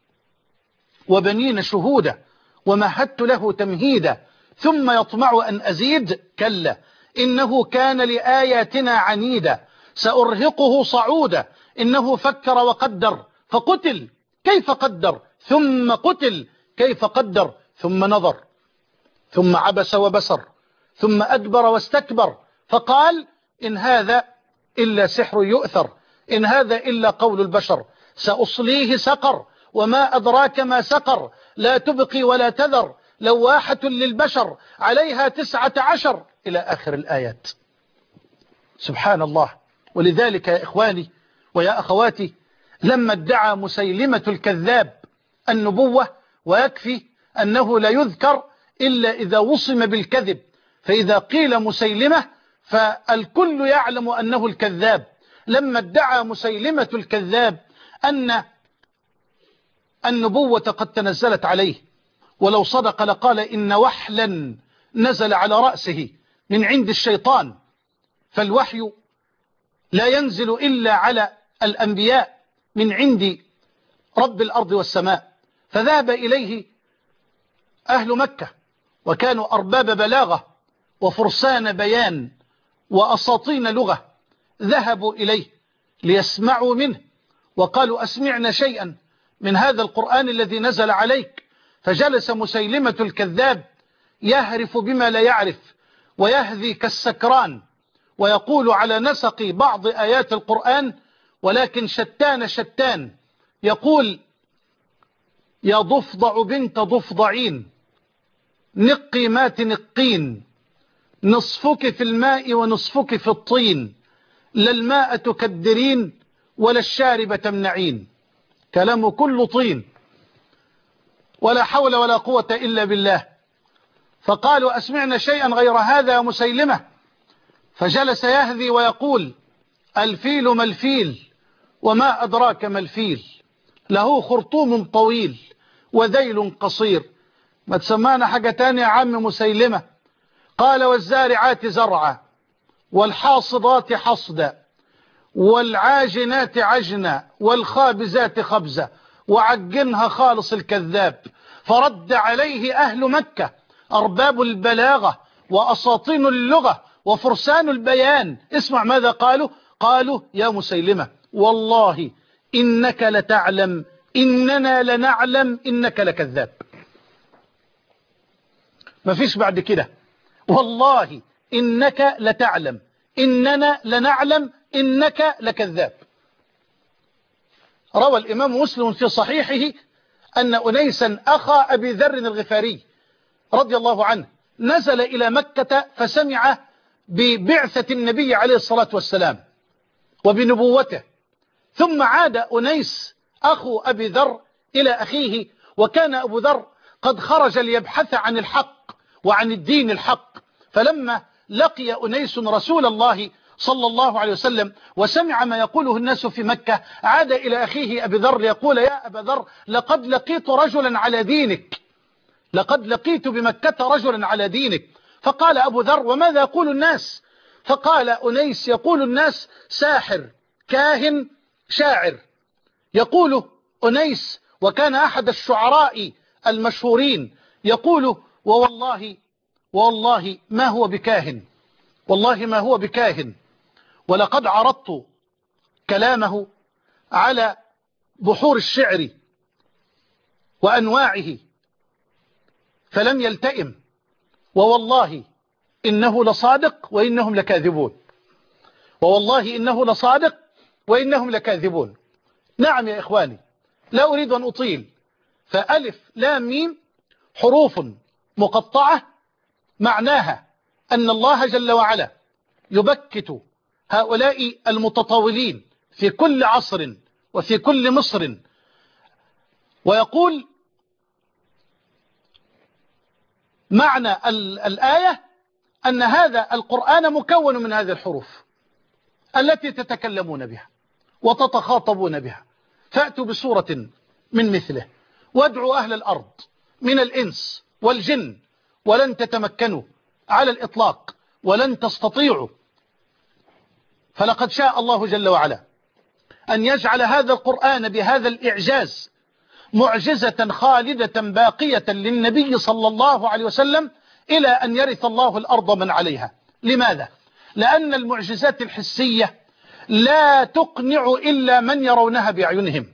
وبنين شهودا ومهدت له تمهيدا ثم يطمع أن أزيد كلا إنه كان لآياتنا عنيدا سأرهقه صعودا إنه فكر وقدر فقتل كيف قدر ثم قتل كيف قدر ثم نظر ثم عبس وبسر ثم أدبر واستكبر فقال إن هذا إلا سحر يؤثر إن هذا إلا قول البشر سأصليه سقر وما أدراك ما سقر لا تبقي ولا تذر لواحة للبشر عليها 19 إلى آخر الآيات. سبحان الله. ولذلك يا إخواني ويا أخواتي لما ادعى مسيلمة الكذاب النبوة، ويكفي أنه لا يذكر إلا إذا وصم بالكذب، فإذا قيل مسيلمة فالكل يعلم أنه الكذاب. لما ادعى مسيلمة الكذاب أن النبوة قد تنزلت عليه، ولو صدق لقال إن وحلا نزل على رأسه من عند الشيطان، فالوحي لا ينزل إلا على الأنبياء من عند رب الأرض والسماء. فذهب إليه أهل مكة وكانوا أرباب بلاغة وفرسان بيان وأساطين لغة، ذهبوا إليه ليسمعوا منه وقالوا أسمعنا شيئا من هذا القرآن الذي نزل عليك. فجلس مسيلمة الكذاب يهرف بما لا يعرف ويهذي كالسكران ويقول على نسق بعض آيات القرآن ولكن شتان شتان، يقول يا ضفدع بنت ضفدعين نقي ما تنقين نصفك في الماء ونصفك في الطين لا الماء تكدرين ولا الشارب تمنعين. كلامه كله طين ولا حول ولا قوة إلا بالله. فقالوا أسمعنا شيئا غير هذا يا مسيلمة. فجلس يهذي ويقول الفيل ما الفيل وما أدراك ما الفيل له خرطوم طويل وذيل قصير. ما تسمعنا حاجة تانية يا عم مسيلمة. قال والزارعات زرعا والحاصدات حصدا والعاجنات عجنا والخابزات خبزا وعجنها خالص الكذاب. فرد عليه أهل مكة أرباب البلاغة وأساطين اللغة وفرسان البيان. اسمع ماذا قالوا. قالوا يا مسيلمة والله إنك لتعلم إننا لنعلم إنك لكذاب. ما فيش بعد كده. والله إنك لتعلم إننا لنعلم إنك لكذاب. روى الإمام مسلم في صحيحه أن أنيسا أخا أبي ذر الغفاري رضي الله عنه نزل إلى مكة فسمع ببعثة النبي عليه الصلاة والسلام وبنبوته، ثم عاد أنيس أخو أبي ذر إلى أخيه، وكان أبو ذر قد خرج ليبحث عن الحق وعن الدين الحق. فلما لقي أنيس رسول الله صلى الله عليه وسلم وسمع ما يقوله الناس في مكة، عاد إلى أخيه أبي ذر ليقول يا أبا ذر لقد لقيت رجلا على دينك، لقد لقيت بمكة رجلا على دينك. فقال أبو ذر وماذا يقول الناس؟ فقال أنيس يقول الناس ساحر كاهن شاعر. يقول أنيس وكان أحد الشعراء المشهورين يقول والله ما هو بكاهن، والله ما هو بكاهن، ولقد عرضت كلامه على بحور الشعر وأنواعه فلم يلتئم، ووالله إنه لصادق وإنهم لكاذبون، ووالله إنه لصادق وإنهم لكاذبون. نعم يا إخواني، لا أريد أن أطيل. فألف لام ميم حروف مقطعة معناها أن الله جل وعلا يبكت هؤلاء المتطاولين في كل عصر وفي كل مصر، ويقول معنى الآية أن هذا القرآن مكون من هذه الحروف التي تتكلمون بها وتتخاطبون بها، فأتوا بسورة من مثله وادعوا أهل الأرض من الإنس والجن ولن تتمكنوا على الإطلاق ولن تستطيعوا. فلقد شاء الله جل وعلا أن يجعل هذا القرآن بهذا الإعجاز معجزة خالدة باقية للنبي صلى الله عليه وسلم إلى أن يرث الله الأرض من عليها. لماذا؟ لأن المعجزات الحسية لا تقنع إلا من يرونها بأعينهم،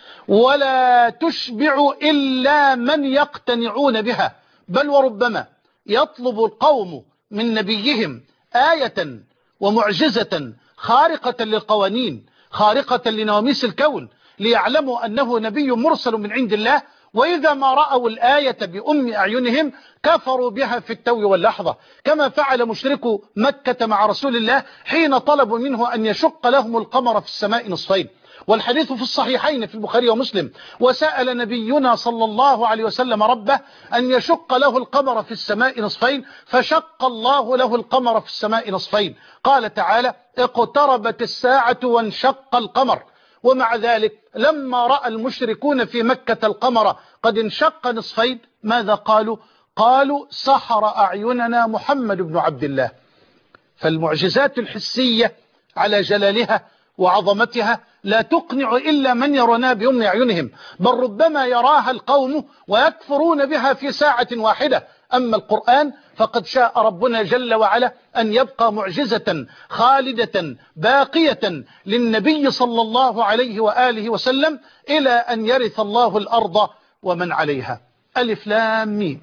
ولا تشبع إلا من يقتنعون بها، بل وربما يطلب القوم من نبيهم آية ومعجزة خارقة للقوانين، خارقة لنواميس الكون، ليعلموا أنه نبي مرسل من عند الله، وإذا ما رأوا الآية بأم أعينهم كفروا بها في التو واللحظة، كما فعل مشركو مكة مع رسول الله حين طلبوا منه أن يشق لهم القمر في السماء نصفين. والحديث في الصحيحين في البخاري ومسلم: وسأل نبينا صلى الله عليه وسلم ربه أن يشق له القمر في السماء نصفين، فشق الله له القمر في السماء نصفين. قال تعالى: اقتربت الساعة وانشق القمر. ومع ذلك لما رأى المشركون في مكة القمر قد انشق نصفين ماذا قالوا؟ قالوا: سحر أعيننا محمد بن عبد الله. فالمعجزات الحسية على جلالها وعظمتها لا تقنع إلا من يرونها بأم أعينهم، بل ربما يراها القوم ويكفرون بها في ساعة واحدة. أما القرآن فقد شاء ربنا جل وعلا أن يبقى معجزة خالدة باقية للنبي صلى الله عليه وآله وسلم إلى أن يرث الله الأرض ومن عليها. ألف لام ميم.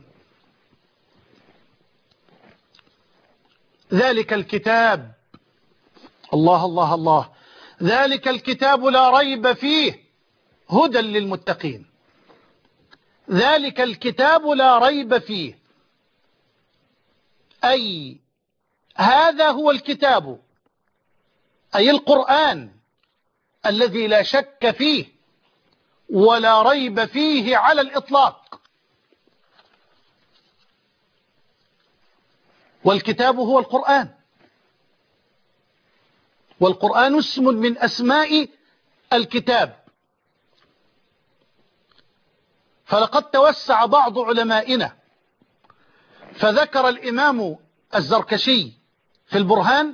ذلك الكتاب، الله الله الله، ذلك الكتاب لا ريب فيه هدى للمتقين. ذلك الكتاب لا ريب فيه، أي هذا هو الكتاب، أي القرآن الذي لا شك فيه ولا ريب فيه على الإطلاق. والكتاب هو القرآن، والقرآن اسم من أسماء الكتاب. فلقد توسع بعض علمائنا فذكر الإمام الزركشي في البرهان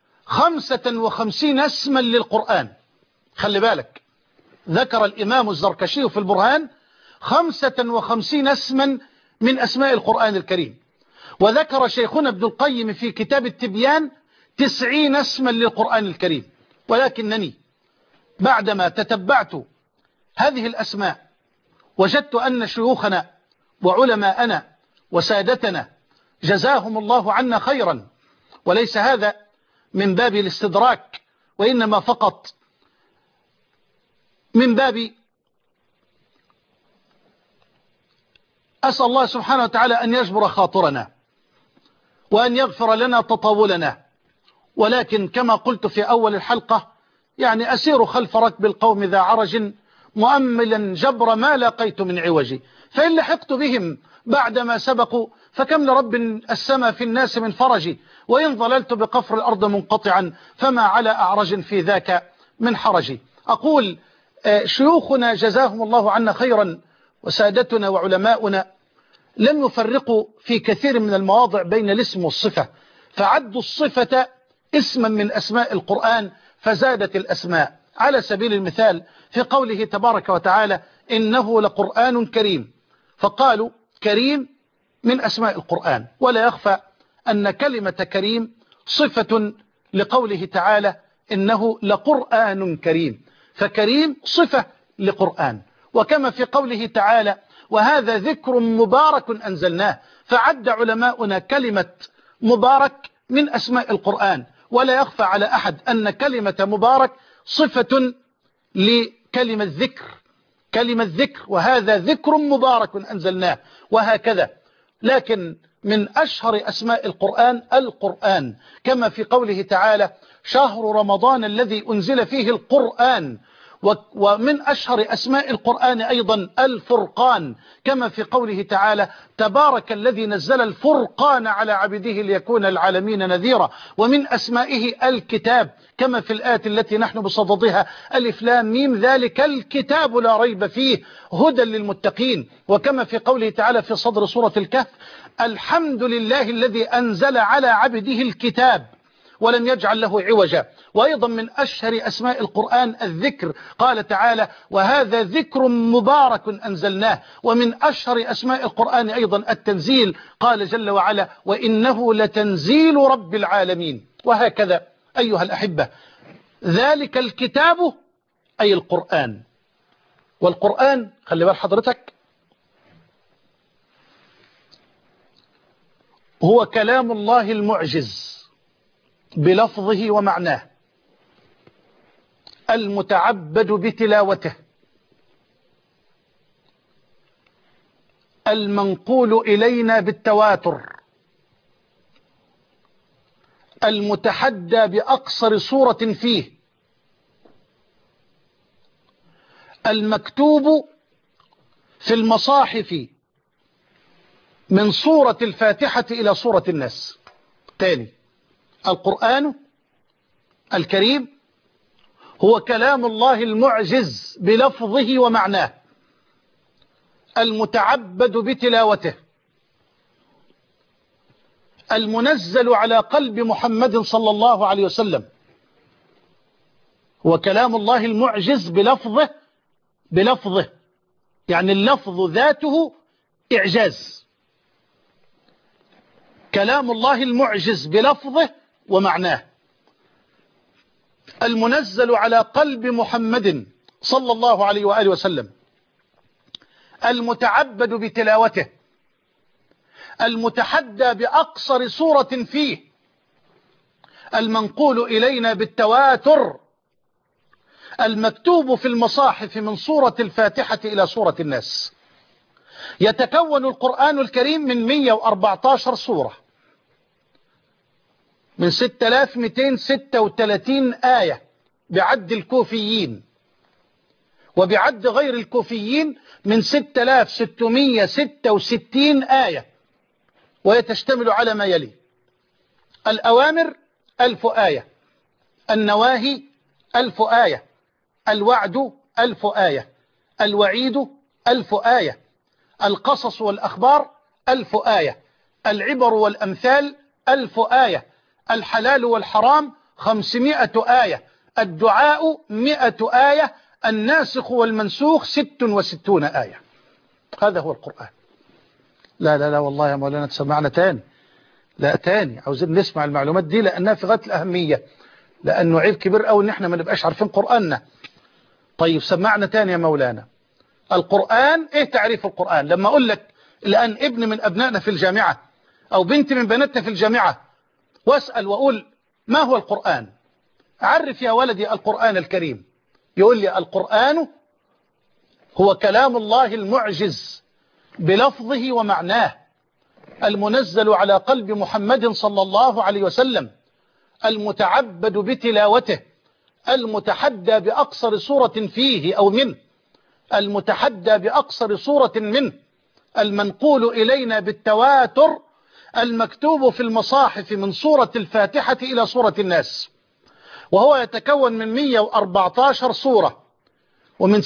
55 اسما للقرآن. خلي بالك، ذكر الإمام الزركشي في البرهان 55 اسما من أسماء القرآن الكريم. وذكر شيخنا ابن القيم في كتاب التبيان 90 اسما للقرآن الكريم. ولكنني بعدما تتبعت هذه الأسماء وجدت أن شيوخنا وعلماءنا وسادتنا جزاهم الله عنا خيرا، وليس هذا من باب الاستدراك، وإنما فقط من باب أسأل الله سبحانه وتعالى أن يجبر خاطرنا وأن يغفر لنا تطاولنا. ولكن كما قلت في أول الحلقة، يعني أسير خلف ركب القوم ذا عرج مؤملا جبر ما لاقيت من عوجي، فإن لحقت بهم بعدما سبقوا فكم لرب السما في الناس من فرجي، وإن ظللت بقفر الأرض منقطعا فما على أعرج في ذاك من حرجي. أقول شيوخنا جزاهم الله عنا خيرا وسادتنا وعلماؤنا لم يفرقوا في كثير من المواضع بين الاسم والصفة، فعدوا الصفة اسما من أسماء القرآن فزادت الأسماء. على سبيل المثال في قوله تبارك وتعالى: إنه لقرآن كريم، فقالوا كريم من أسماء القرآن. ولا يخفى أن كلمة كريم صفة لقوله تعالى: إنه لقرآن كريم، فكريم صفة لقرآن. وكما في قوله تعالى: وهذا ذكر مبارك أنزلناه، فعد علماؤنا كلمة مبارك من أسماء القرآن. ولا يخفى على أحد أن كلمة مبارك صفة لكلمة ذكر، كلمة ذكر، وهذا ذكر مبارك أنزلناه، وهكذا. لكن من أشهر أسماء القرآن القرآن، كما في قوله تعالى شهر رمضان الذي أنزل فيه القرآن. ومن أشهر أسماء القرآن أيضا الفرقان، كما في قوله تعالى تبارك الذي نزل الفرقان على عبده ليكون العالمين نذيرا. ومن أسمائه الكتاب، كما في الآية التي نحن بصددها ألف لام ميم ذلك الكتاب لا ريب فيه هدى للمتقين. وكما في قوله تعالى في صدر سورة الكهف الحمد لله الذي أنزل على عبده الكتاب ولم يجعل له عوجا. وأيضا من أشهر أسماء القرآن الذكر، قال تعالى وهذا ذكر مبارك أنزلناه. ومن أشهر أسماء القرآن أيضا التنزيل، قال جل وعلا وإنه لتنزيل رب العالمين. وهكذا أيها الأحبة، ذلك الكتاب أي القرآن. والقرآن خلي بال حضرتك هو كلام الله المعجز بلفظه ومعناه، المتعبد بتلاوته، المنقول إلينا بالتواتر، المتحدى بأقصر صورة فيه، المكتوب في المصاحف من سورة الفاتحة إلى سورة الناس. تاني، القرآن الكريم هو كلام الله المعجز بلفظه ومعناه، المتعبد بتلاوته، المنزل على قلب محمد صلى الله عليه وسلم. هو كلام الله المعجز بلفظه يعني اللفظ ذاته إعجاز. كلام الله المعجز بلفظه ومعناه، المنزل على قلب محمد صلى الله عليه وآله وسلم، المتعبد بتلاوته، المتحدى بأقصر صورة فيه، المنقول إلينا بالتواتر، المكتوب في المصاحف من سورة الفاتحة إلى سورة الناس. يتكون القرآن الكريم من 114 سورة، من 6236 آية بعد الكوفيين، وبعد غير الكوفيين من 6666 آية. ويتشتمل على ما يلي: الأوامر 1000 آية، النواهي 1000 آية، الوعد 1000 آية، الوعيد 1000 آية، القصص والأخبار 1000 آية، العبر والأمثال 1000 آية، الحلال والحرام 500 آية، الدعاء 100 آية، الناسخ والمنسوخ 66 آية. هذا هو القرآن. لا لا لا والله يا مولانا تسمعنا تاني، لا تاني، عاوزين نسمع المعلومات دي لأنها في غاية الأهمية، لأنه عيب كبير قوي إن احنا ما نبقاش عارفين قرآننا. طيب سمعنا تاني يا مولانا. القرآن ايه تعريف القرآن؟ لما اقول لك الآن ابن من أبنائنا في الجامعة أو بنت من بناتنا في الجامعة واسأل وأقول ما هو القرآن؟ عرف يا ولدي القرآن الكريم. يقول لي القرآن هو كلام الله المعجز بلفظه ومعناه، المنزل على قلب محمد صلى الله عليه وسلم، المتعبد بتلاوته، المتحدى بأقصر صورة فيه أو منه، المتحدى بأقصر صورة منه، المنقول إلينا بالتواتر، المكتوب في المصاحف من سورة الفاتحة إلى سورة الناس. وهو يتكون من 114 سورة ومن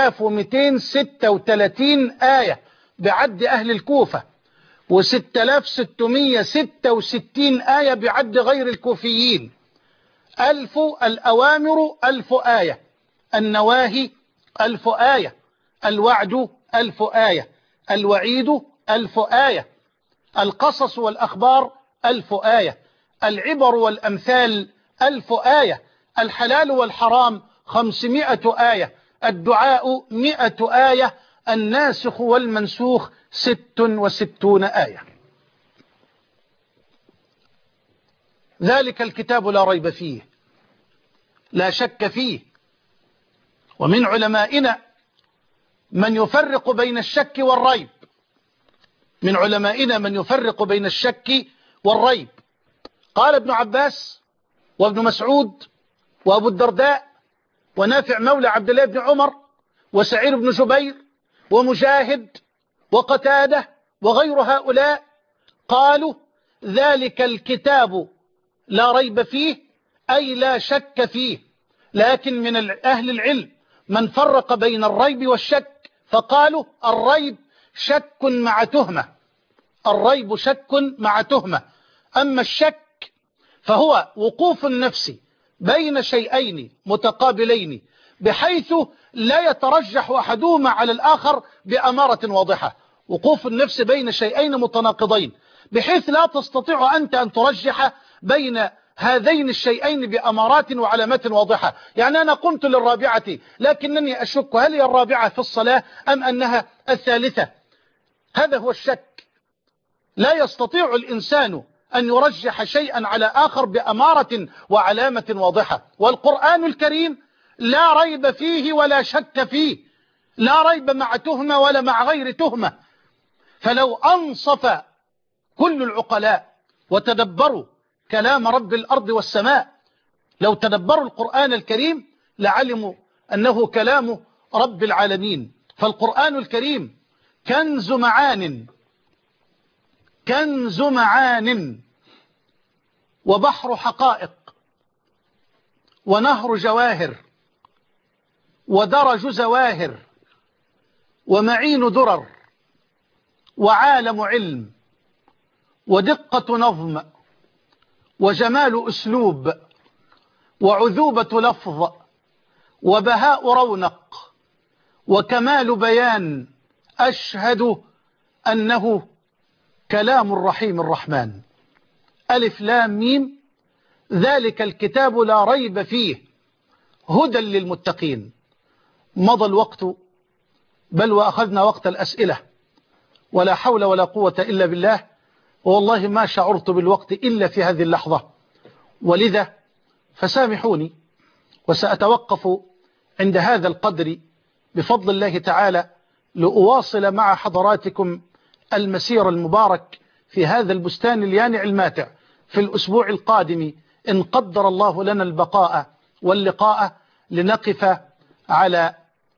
6236 آية بعد أهل الكوفة، و6666 آية بعد غير الكوفيين. 1000 الأوامر 1000 آية، النواهي 1000 آية، الوعد 1000 آية، الوعيد 1000 آية، القصص والأخبار 1000 آية، العبر والأمثال 1000 آية، الحلال والحرام 500 آية، الدعاء 100 آية، الناسخ والمنسوخ 66 آية. ذلك الكتاب لا ريب فيه، لا شك فيه. ومن علمائنا من يفرق بين الشك والريب، من علمائنا من يفرق بين الشك والريب. قال ابن عباس وابن مسعود وأبو الدرداء ونافع مولى عبد الله بن عمر وسعيد بن جبير ومجاهد وقتادة وغير هؤلاء قالوا ذلك الكتاب لا ريب فيه، أي لا شك فيه. لكن من أهل العلم من فرق بين الريب والشك، فقالوا الريب شك مع تهمة، الريب شك مع تهمة. أما الشك فهو وقوف النفس بين شيئين متقابلين بحيث لا يترجح أحدهما على الآخر بأمارة واضحة، وقوف النفس بين شيئين متناقضين بحيث لا تستطيع أنت أن ترجح بين هذين الشيئين بأمارات وعلامات واضحة. يعني أنا قمت للرابعة لكنني أشك هل هي الرابعة في الصلاة أم أنها الثالثة. هذا هو الشك. لا يستطيع الإنسان أن يرجح شيئا على آخر بأمارة وعلامة واضحة. والقرآن الكريم لا ريب فيه ولا شك فيه، لا ريب مع تهمة ولا مع غير تهمة. فلو أنصف كل العقلاء وتدبروا كلام رب الأرض والسماء، لو تدبروا القرآن الكريم لعلموا أنه كلام رب العالمين. فالقرآن الكريم كنز معان، كنز معان وبحر حقائق ونهر جواهر ودرج زواهر ومعين درر وعالم علم ودقة نظم وجمال أسلوب وعذوبة لفظ وبهاء رونق وكمال بيان. أشهد أنه كلام الرحيم الرحمن. ألف لام ميم، ذلك الكتاب لا ريب فيه هدى للمتقين. مضى الوقت بل وأخذنا وقت الأسئلة، ولا حول ولا قوة إلا بالله، والله ما شعرت بالوقت إلا في هذه اللحظة. ولذا فسامحوني وسأتوقف عند هذا القدر بفضل الله تعالى لأواصل مع حضراتكم المسير المبارك في هذا البستان اليانع الماتع في الأسبوع القادم إن قدر الله لنا البقاء واللقاء، لنقف على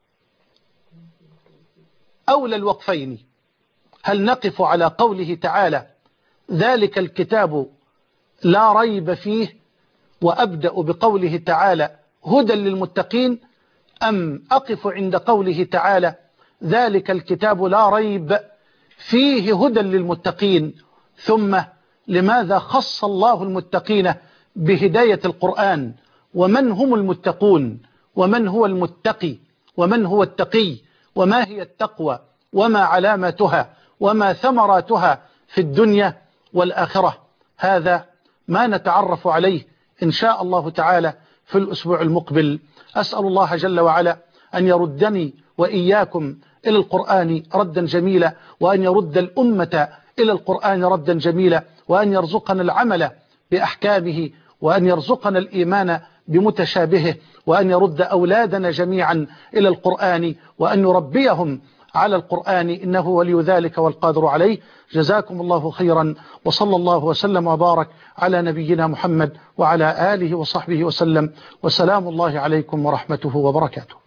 أولى الوقفين. هل نقف على قوله تعالى ذلك الكتاب لا ريب فيه وأبدأ بقوله تعالى هدى للمتقين، أم أقف عند قوله تعالى ذلك الكتاب لا ريب فيه هدى للمتقين؟ ثم لماذا خص الله المتقين بهداية القرآن؟ ومن هم المتقون؟ ومن هو المتقي؟ ومن هو التقي؟ وما هي التقوى؟ وما علاماتها؟ وما ثمراتها في الدنيا والآخرة؟ هذا ما نتعرف عليه إن شاء الله تعالى في الأسبوع المقبل. أسأل الله جل وعلا أن يردني وإياكم إلى القرآن ردا جميلا، وأن يرد الأمة إلى القرآن ردا جميلا، وأن يرزقنا العمل بأحكامه، وأن يرزقنا الإيمان بمتشابهه، وأن يرد أولادنا جميعا إلى القرآن، وأن نربيهم على القرآن إنه ولي ذلك والقادر عليه. جزاكم الله خيرا، وصلى الله وسلم وبارك على نبينا محمد وعلى آله وصحبه وسلم، وسلام الله عليكم ورحمته وبركاته.